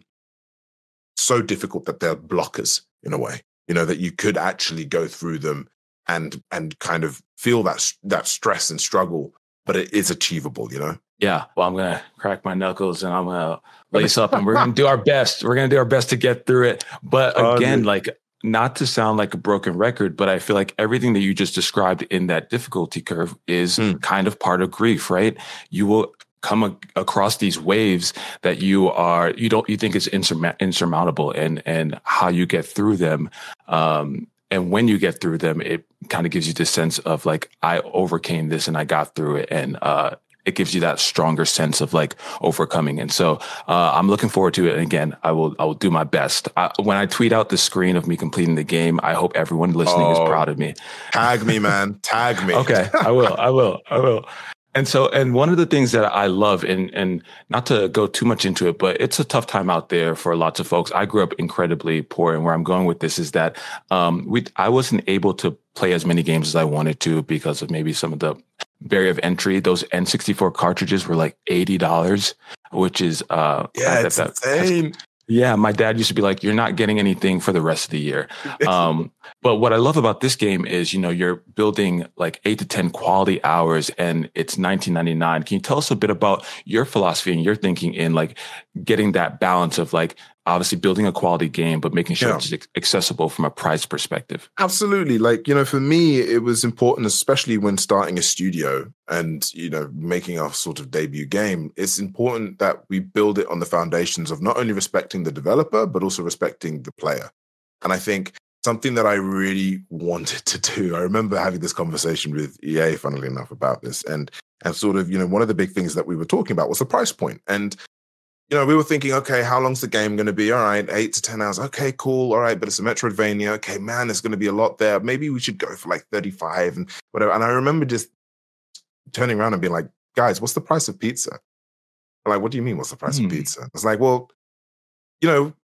so difficult that they're blockers in a way, you know, that you could actually go through them and and kind of feel that that stress and struggle, but it is achievable, you know? Yeah. Well, I'm going to crack my knuckles and I'm going to lace up and we're going to do our best. We're going to do our best to get through it. But Oh, again, dude. like, not to sound like a broken record, but I feel like everything that you just described in that difficulty curve is Hmm. kind of part of grief, right? You will come a- across these waves that you are, you don't, you think is insurma- insurmountable, and, and how you get through them. Um, and when you get through them, it kind of gives you this sense of like, I overcame this and I got through it. And, uh, it gives you that stronger sense of like overcoming. And so uh, I'm looking forward to it. And again, I will I will do my best. I, when I tweet out the screen of me completing the game, I hope everyone listening Oh. is proud of me. Tag me, man. Tag me. Okay, I will. I will. I will. And so, and one of the things that I love, and and not to go too much into it, but it's a tough time out there for lots of folks. I grew up incredibly poor, and where I'm going with this is that um, we I wasn't able to play as many games as I wanted to because of maybe some of the barrier of entry. Those N sixty-four cartridges were like eighty dollars, which is uh, Yeah, that- it's that- that's- insane. yeah, my dad used to be like, you're not getting anything for the rest of the year. Um, but what I love about this game is, you know, you're building like eight to ten quality hours and it's nineteen ninety-nine. Can you tell us a bit about your philosophy and your thinking in like getting that balance of like obviously building a quality game, but making sure Yeah. it's ac- accessible from a price perspective? Absolutely. Like, you know, for me, it was important, especially when starting a studio and, you know, making our sort of debut game. It's important that we build it on the foundations of not only respecting the developer, but also respecting the player. And I think something that I really wanted to do, I remember having this conversation with E A, funnily enough, about this. And, and sort of, you know, one of the big things that we were talking about was the price point. And you know, we were thinking, okay, how long's the game going to be? All right, eight to ten hours. Okay, cool. All right, but it's a Metroidvania. Okay, man, there's going to be a lot there. Maybe we should go for like thirty-five and whatever. And I remember just turning around and being like, guys, what's the price of pizza? I'm like, what do you mean, what's the price Hmm. of pizza? It's like, well, you know,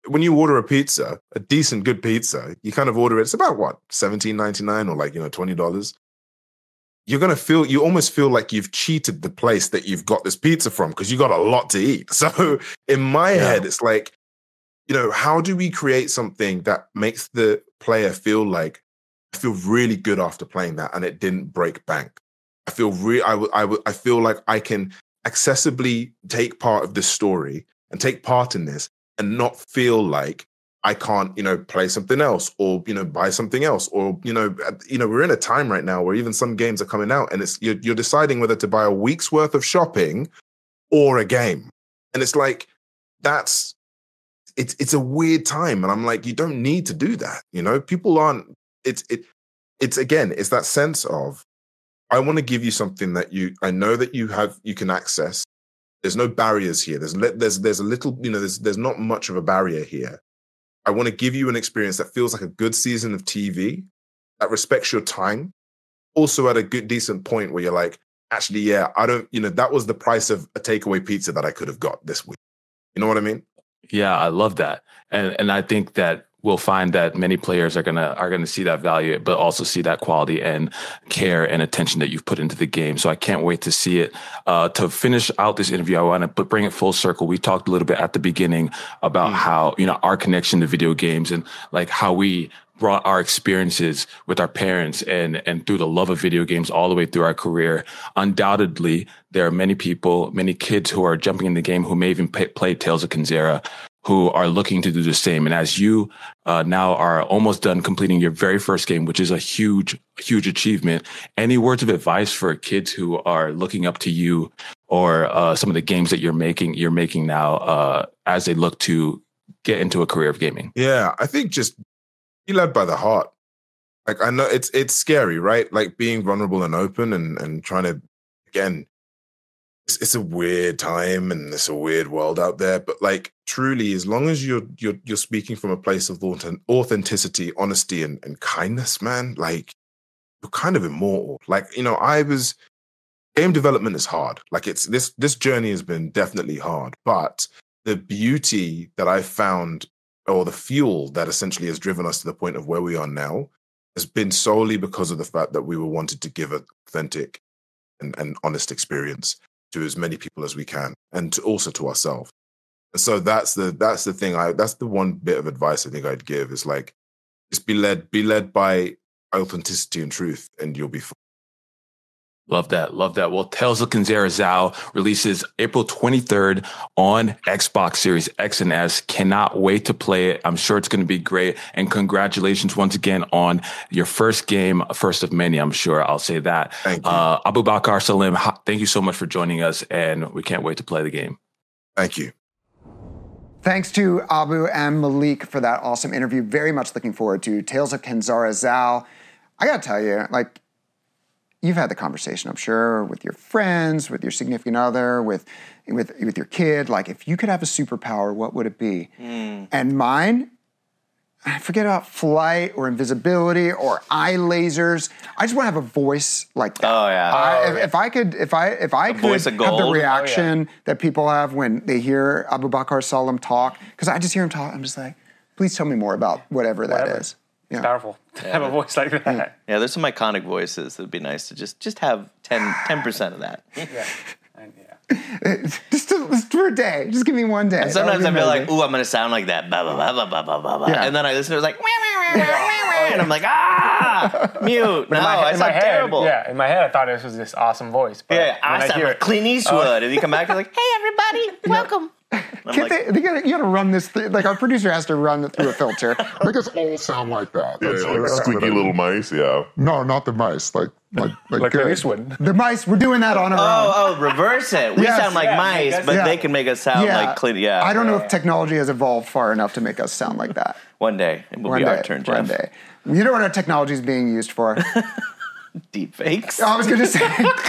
when you order a pizza, a decent, good pizza, you kind of order it. It's about what, seventeen ninety-nine or like, you know, twenty dollars. You're going to feel, you almost feel like you've cheated the place that you've got this pizza from because you got a lot to eat. So in my yeah. head, it's like, you know, how do we create something that makes the player feel like, I feel really good after playing that and it didn't break bank. I feel re- I, w- I, w- I feel like I can accessibly take part of this story and take part in this and not feel like I can't, you know, play something else or, you know, buy something else or, you know, you know, we're in a time right now where even some games are coming out and it's, you're, you're deciding whether to buy a week's worth of shopping or a game. And it's like, that's, it's, it's a weird time. And I'm like, you don't need to do that. You know, people aren't, it's, it, it's again, it's that sense of, I want to give you something that you, I know that you have, you can access. There's no barriers here. There's, there's, there's a little, you know, there's, there's not much of a barrier here. I want to give you an experience that feels like a good season of T V, that respects your time. Also at a good, decent point where you're like, actually, yeah, I don't, you know, that was the price of a takeaway pizza that I could have got this week. You know what I mean? Yeah, I love that. And and I think that we'll find that many players are gonna are gonna see that value, but also see that quality and care and attention that you've put into the game. So I can't wait to see it. Uh, to finish out this interview, I want to bring it full circle. We talked a little bit at the beginning about mm-hmm. how, you know, our connection to video games and like how we brought our experiences with our parents and and through the love of video games all the way through our career. Undoubtedly, there are many people, many kids who are jumping in the game who may even pay, play Tales of Kenzera, who are looking to do the same. And as you uh, now are almost done completing your very first game, which is a huge, huge achievement, any words of advice for kids who are looking up to you or uh, some of the games that you're making, you're making now uh, as they look to get into a career of gaming? Yeah, I think just be led by the heart. Like, I know it's it's scary, right? Like being vulnerable and open and, and trying to, again, it's, it's a weird time and it's a weird world out there. But like, truly, as long as you're you're you're speaking from a place of authenticity, honesty, and, and kindness, man, like you're kind of immortal. Like, you know, I was game development is hard. Like it's this this journey has been definitely hard, but the beauty that I found, or the fuel that essentially has driven us to the point of where we are now, has been solely because of the fact that we were wanted to give an authentic and, and honest experience to as many people as we can, and to also to ourselves. And so that's the that's the thing. I that's the one bit of advice I think I'd give is like, just be led, be led by authenticity and truth, and you'll be fine. Love that. Love that. Well, Tales of Kenzera Zao releases April twenty-third on Xbox Series X and S. Cannot wait to play it. I'm sure it's going to be great. And congratulations once again on your first game, first of many, I'm sure. I'll say that. Thank you. Uh, Abubakar Salim, thank you so much for joining us. And we can't wait to play the game. Thank you. Thanks to Abu and Malik for that awesome interview. Very much looking forward to Tales of Kenzera Zao. I got to tell you, like, you've had the conversation, I'm sure, with your friends, with your significant other, with with with your kid. Like, if you could have a superpower, what would it be? Mm. And mine, I forget about flight or invisibility or eye lasers. I just want to have a voice like that. Oh yeah. I, oh, if, yeah. if I could, if I if I a could voice of have gold. the reaction oh, yeah. that people have when they hear Abubakar Salim talk, because I just hear him talk, I'm just like, please tell me more about whatever, whatever. that is. It's yeah. powerful to yeah. have a voice like that. Yeah. yeah, there's some iconic voices that would be nice to just just have ten percent of that. yeah. And, yeah. just, to, just for a day. Just give me one day. And sometimes I feel like, ooh, I'm going to sound like that. Blah, blah, blah, blah, blah, blah, blah. Yeah. And then I listen to it, it's like, wah, wah, wah, wah, wah, and I'm like, ah, mute. But no, in my, I in sound my head, terrible. Yeah, in my head, I thought this was this awesome voice. But Yeah, I when sound hear like it, Clint Eastwood. Oh. And you come back, you're like, hey, everybody, welcome. I'm Can't like, they, they gotta, you gotta run this, th- like our producer has to run it through a filter. Make us all sound like that. Yeah, That's, like that's squeaky what I mean. little mice, yeah. No, not the mice. Like, like, like, like good. Clint Eastwood. The mice, we're doing that on our own. oh, oh, reverse it. We Yes. sound like Yeah, mice, that's- but yeah. they can make us sound like Clint. Yeah. I don't know Yeah. if technology has evolved far enough to make us sound like that. One day, it will One be day, our turn, one Jeff. day. You know what our technology is being used for? Deep fakes. I was going to say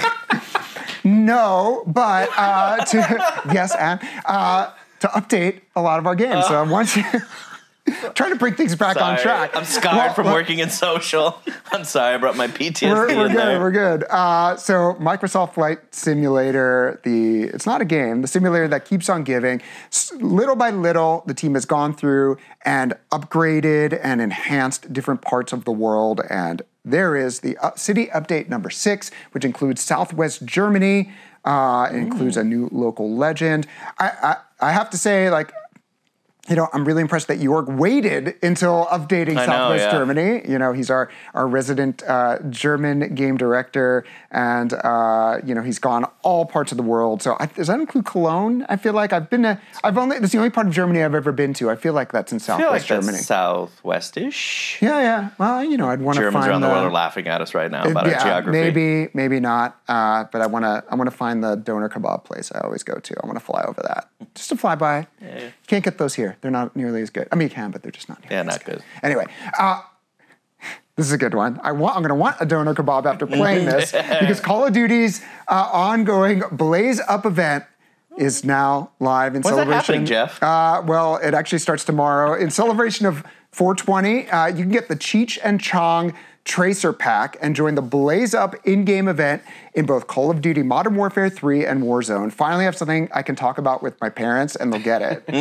no, but uh, to yes, and uh, to update a lot of our games. So once you Trying to bring things back Sorry. on track. I'm scarred Well, from well, working in social. I'm sorry, I brought my P T S D We're, we're in good. there. We're good. Uh, so Microsoft Flight Simulator, the it's not a game, the simulator that keeps on giving. S- little by little, the team has gone through and upgraded and enhanced different parts of the world. And there is the uh, city update number six, which includes Southwest Germany. Uh, it includes a new local legend. I, I I have to say, like. You know, I'm really impressed that Jorg waited until updating I know, Southwest yeah. Germany. You know, he's our, our resident uh, German game director, and, uh, you know, he's gone all parts of the world. So I, does that include Cologne? I feel like I've been to, I've only, that's the only part of Germany I've ever been to. I feel like that's in I feel Southwest like Germany. that's southwestish. yeah, yeah. Well, you know, I'd want to Germans find around the the world are laughing at us right now about yeah, our geography. maybe, maybe not. Uh, but I want to, I want to find the doner kebab place I always go to. I want to fly over that, just to fly by. Yeah. You can't get those here. They're not nearly as good. I mean, you can, but they're just not nearly Yeah, as not good. Anyway, uh, this is a good one. I want, I'm going to want a doner kebab after playing this because Call of Duty's uh, ongoing Blaze Up event is now live in When's that celebration. happening, Jeff? Uh, well, it actually starts tomorrow. In celebration of four twenty, uh, you can get the Cheech and Chong Tracer Pack and join the Blaze Up in-game event in both Call of Duty Modern Warfare three and Warzone. Finally, I have something I can talk about with my parents, and they'll get it.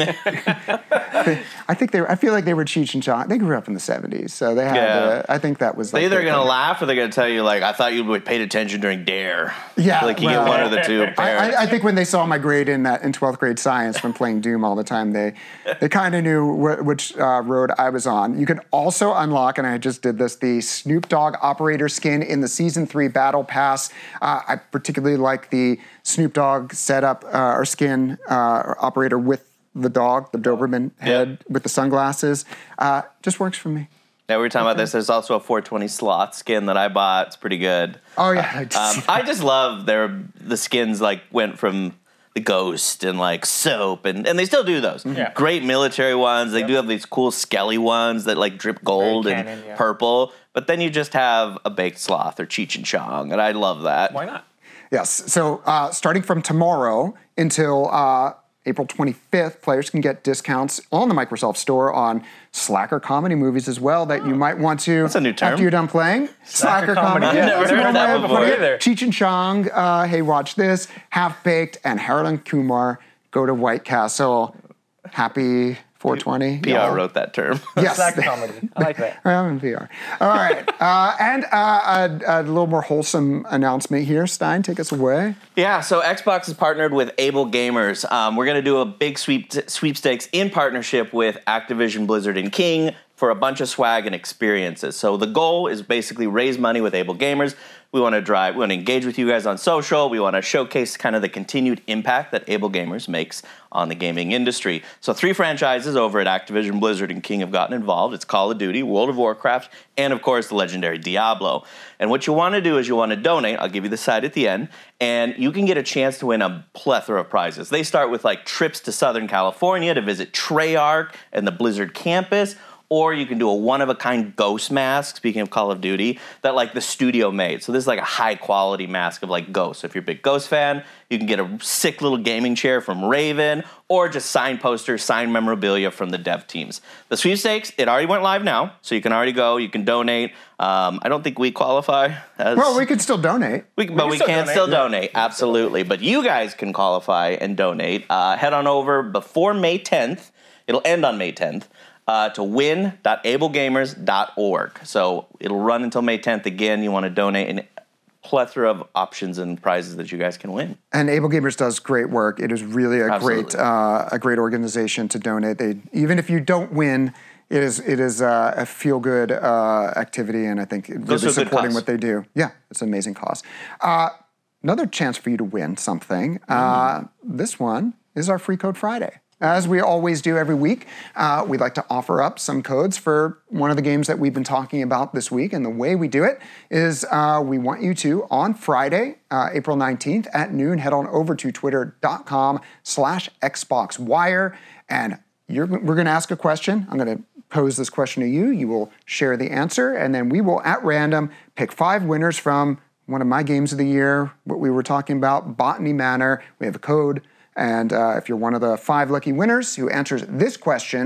I think they. Were, I feel like they were Cheech and Chong. They grew up in the seventies, so they had. Yeah. Uh, I think that was. They're Like either their going to thing. laugh or they're going to tell you, like, I thought you would paid attention during Dare. Yeah, Like, you well, get one of the two I, parents. I, I think when they saw my grade in that in twelfth grade science from playing Doom all the time, they they kind of knew wh- which uh, road I was on. You can also unlock, and I just did this, the Snoop Dogg operator skin in the season three battle pass. Uh, I particularly like the Snoop Dogg setup uh, or skin uh, or operator with the dog, the Doberman head with the sunglasses. Uh, just works for me. Yeah, we were talking about this. There's also a four twenty slot skin that I bought. It's pretty good. Oh yeah, I just, Um, I just love their the skins like went from the Ghost and like Soap and, and they still do those. Yeah. Great military ones. They Yep. do have these cool skelly ones that like drip gold Very and canon, yeah. purple. But then you just have a baked sloth or Cheech and Chong, and I love that. Why not? Yes. So uh, starting from tomorrow until uh, April twenty-fifth, players can get discounts on the Microsoft Store on Slacker comedy movies as well that you might want to. That's a new term. After you're done playing. Slacker comedy. I've never That's a heard good that way of before. putting it. Either. Cheech and Chong, uh, Hey Watch This, Half Baked, and Harold and Kumar Go to White Castle. Happy four twenty. P R y'all. wrote that term. Yes. Slacker comedy. I like that. I'm in V R. All right. Uh, and uh, a, a little more wholesome announcement here. Stein, take us away. Yeah, so Xbox has partnered with Able Gamers. Um, we're going to do a big sweep sweepstakes in partnership with Activision, Blizzard, and King for a bunch of swag and experiences. So the goal is basically raise money with Able Gamers. We want to drive, we want to engage with you guys on social. We want to showcase kind of the continued impact that Able Gamers makes on the gaming industry. So three franchises over at Activision, Blizzard, and King have gotten involved. It's Call of Duty, World of Warcraft, and of course the legendary Diablo. And what you want to do is you want to donate. I'll give you the site at the end, and you can get a chance to win a plethora of prizes. They start with like trips to Southern California to visit Treyarch and the Blizzard campus. Or you can do a one-of-a-kind ghost mask, speaking of Call of Duty, that like the studio made. So this is like a high-quality mask of like Ghost. So if you're a big Ghost fan, you can get a sick little gaming chair from Raven, or just signed posters, signed memorabilia from the dev teams. The sweepstakes, it already went live now, so you can already go, you can donate. Um, I don't think we qualify. As, Well, we can still donate. we, but we still can donate. still donate, absolutely. But you guys can qualify and donate. Uh, head on over before May tenth. It'll end on May tenth. Uh, to win dot able gamers dot org. So it'll run until May tenth. Again, you want to donate a plethora of options and prizes that you guys can win. And Able Gamers does great work. It is really a Absolutely. great uh, a great organization to donate. They even if you don't win, it is it is uh, a feel good uh, activity, and I think it Goes really to a good supporting cause. what they do. Yeah, it's an amazing cause. Uh, another chance for you to win something. Mm-hmm. Uh, this one is our Free Code Friday. As we always do every week, uh, we'd like to offer up some codes for one of the games that we've been talking about this week. And the way we do it is uh, we want you to, on Friday, uh, April nineteenth at noon, head on over to twitter.com slash XboxWire. And you're, we're going to ask a question. I'm going to pose this question to you. You will share the answer. And then we will, at random, pick five winners from one of my games of the year, what we were talking about, Botany Manor. We have a code. And uh, if you're one of the five lucky winners who answers this question,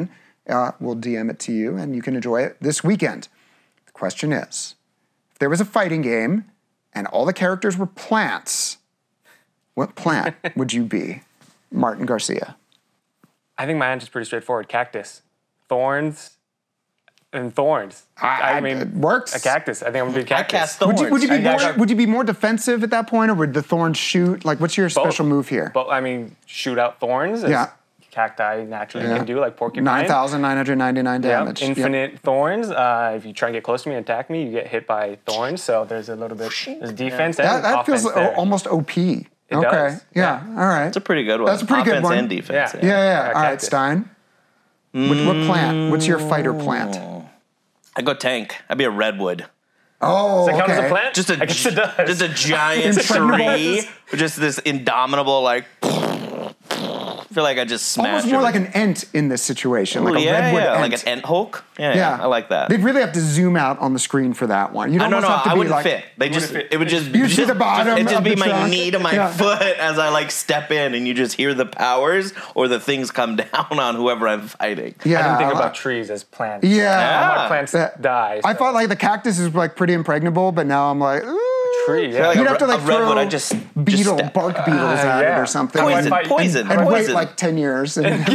uh, we'll D M it to you, and you can enjoy it this weekend. The question is, if there was a fighting game and all the characters were plants, what plant would you be? Martin Garcia. I think my answer is pretty straightforward. Cactus. Thorns and thorns. I, I mean, it works. a cactus. I think I'm gonna be a I cactus. cast Would thorns. you, would you be I got- more? I- Would you be more defensive at that point, or would the thorns shoot? Like, what's your special move here? But I mean, shoot out thorns. As Yeah. Cacti naturally Yeah. can do, like porcupine. Nine thousand nine hundred ninety-nine Yeah, damage. Yep. infinite thorns. Uh, if you try and get close to me and attack me, you get hit by thorns. So there's a little bit there's defense and That, that offense feels there. o- almost O P. It okay. does, Yeah. yeah. All right. That's a pretty good one. That's a pretty good Offense one. and defense. Yeah. yeah, yeah. Yeah, All right, cactus. Stein. What, what plant? What's your fighter plant? I go tank. I'd be a redwood. Oh, Does that count okay. as a plant? Just a I guess it does. just a giant Impregnable. tree with just this indomitable like. I feel like I just smashed. Almost more like everything. an ent in this situation, like a yeah, redwood yeah, ent. like an ent hulk. Yeah, yeah, I like that. They'd really have to zoom out on the screen for that one. You'd I don't almost know. have to I be wouldn't like, fit. They just fit. it would just You see just, the bottom It just of be the my trunk? knee to my Yeah. foot as I like step in, and you just hear the powers or the things come down on whoever I'm fighting. Yeah, I didn't think I- about trees as plants. Yeah. Yeah. Our plants That- die. I so- thought like the cactus is like pretty impregnable, but now I'm like, ooh. tree. feel Yeah. like You'd a have to re- like a redwood, throw I just- just beetle, step- bark beetles at it yeah. or something. How do I Poison, fight- poison, and wait poison. like ten years. And,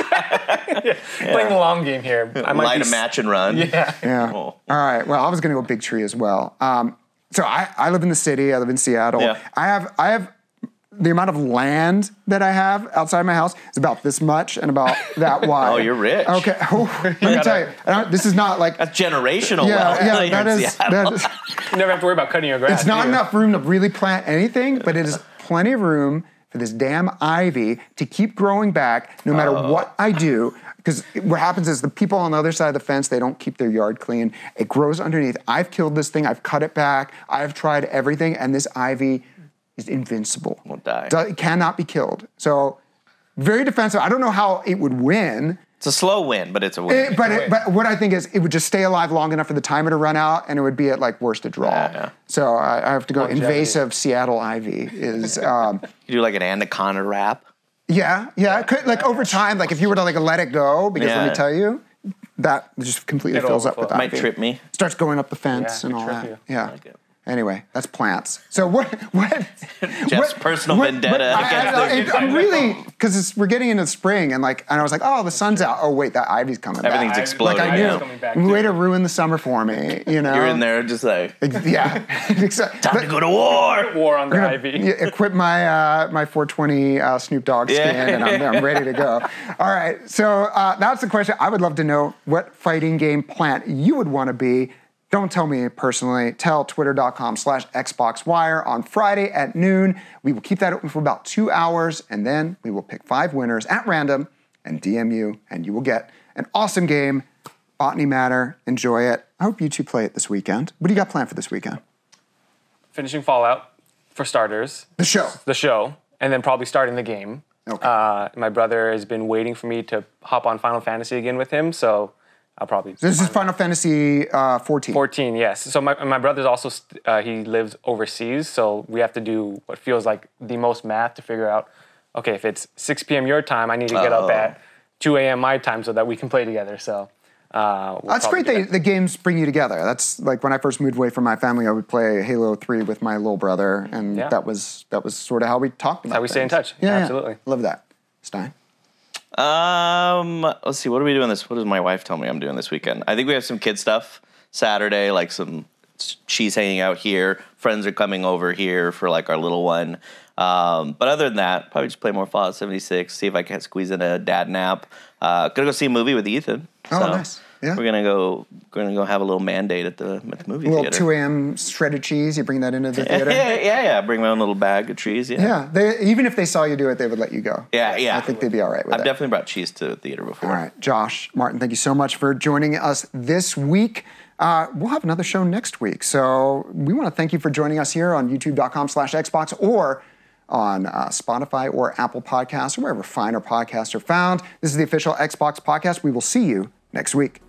Playing the long game here. I might Light be a match and run. Yeah. yeah. Oh. All right. Well, I was going to go big tree as well. Um, so I, I live in the city. I live in Seattle. Yeah. I have I have the amount of land that I have outside my house is about this much and about that wide. Oh, you're rich. Okay. Oh, let me tell you. I don't- This is not like. That's generational Yeah, wealth. yeah, You're that in is, Seattle. that is. You never have to worry about cutting your grass. It's not do you? enough room to really plant anything, but it is plenty of room for this damn ivy to keep growing back no matter what I do. Because what happens is the people on the other side of the fence, they don't keep their yard clean. It grows underneath. I've killed this thing. I've cut it back. I've tried everything, and this ivy is invincible. Won't die. Do- It cannot be killed. So very defensive. I don't know how it would win. It's a slow win, but it's a win. It- but, it, but what I think is it would just stay alive long enough for the timer to run out, and it would be at like worst to draw. Yeah, yeah. So I, I have to go Longevity. invasive Seattle ivy is um, you do like an anaconda wrap. yeah yeah it could, like over time like if you were to like let it go because let Yeah. me tell you that just completely It'll fills up with overflow. Might ivy. trip me. Starts going up the fence Yeah, and it all trip that. you. Yeah. like it. Anyway, that's plants. So what? What? Jeff's what- personal what- vendetta what- I- against I, the- I, I'm really because we're getting into spring and like and I was like, oh, the sun's out. Oh wait, that ivy's coming Everything's back. exploding. Like I Ivy's knew. coming back, Way too. to ruin the summer for me. You know. You're in there just like, Yeah. Exactly. time to go to war. War on the I'm gonna ivy. yeah, equip my uh, my four twenty uh, Snoop Dogg skin, Yeah. and I'm, I'm ready to go. All right, so uh, that's the question. I would love to know what fighting game plant you would want to be. Don't tell me personally. Tell twitter.com slash XboxWire on Friday at noon. We will keep that open for about two hours, and then we will pick five winners at random and D M you, and you will get an awesome game. Botany Matter. Enjoy it. I hope you two play it this weekend. What do you got planned for this weekend? Finishing Fallout for starters. The show. The show, and then probably starting the game. Okay. Uh, my brother has been waiting for me to hop on Final Fantasy again with him, so I'll probably. This is Final Fantasy uh, fourteen. fourteen, yes. So my my brother's also st- uh, he lives overseas, so we have to do what feels like the most math to figure out. Okay, if it's six p.m. your time, I need to get up Oh. at two a.m. my time so that we can play together. So. Uh, we'll That's probably great do that the games bring you together. That's like when I first moved away from my family, I would play Halo three with my little brother, and Yeah. that was that was sort of how we talked about how we stay in things. touch. Yeah, yeah. Absolutely. Love that. Stein. Um, let's see. What are we doing this? What does my wife tell me I'm doing this weekend? I think we have some kid stuff Saturday, like some. She's hanging out here. Friends are coming over here for like our little one. Um, but other than that, probably just play more Fallout seventy-six. See if I can squeeze in a dad nap. Uh, gonna go see a movie with Ethan. Oh, So nice. Yeah. We're gonna go. Gonna go have a little mandate at the at the movie A little theater. two a.m. shredded cheese. You bring that into the yeah, theater. yeah, yeah, yeah. Bring my own little bag of cheese. Yeah, Yeah, they, even if they saw you do it, they would let you go. yeah, yeah. I think they'd be all right with I've it. definitely brought cheese to the theater before. All right, Josh, Martin, thank you so much for joining us this week. Uh, we'll have another show next week. So we want to thank you for joining us here on youtube.com slash Xbox or on uh, Spotify or Apple Podcasts or wherever finer podcasts are found. This is the official Xbox podcast. We will see you next week.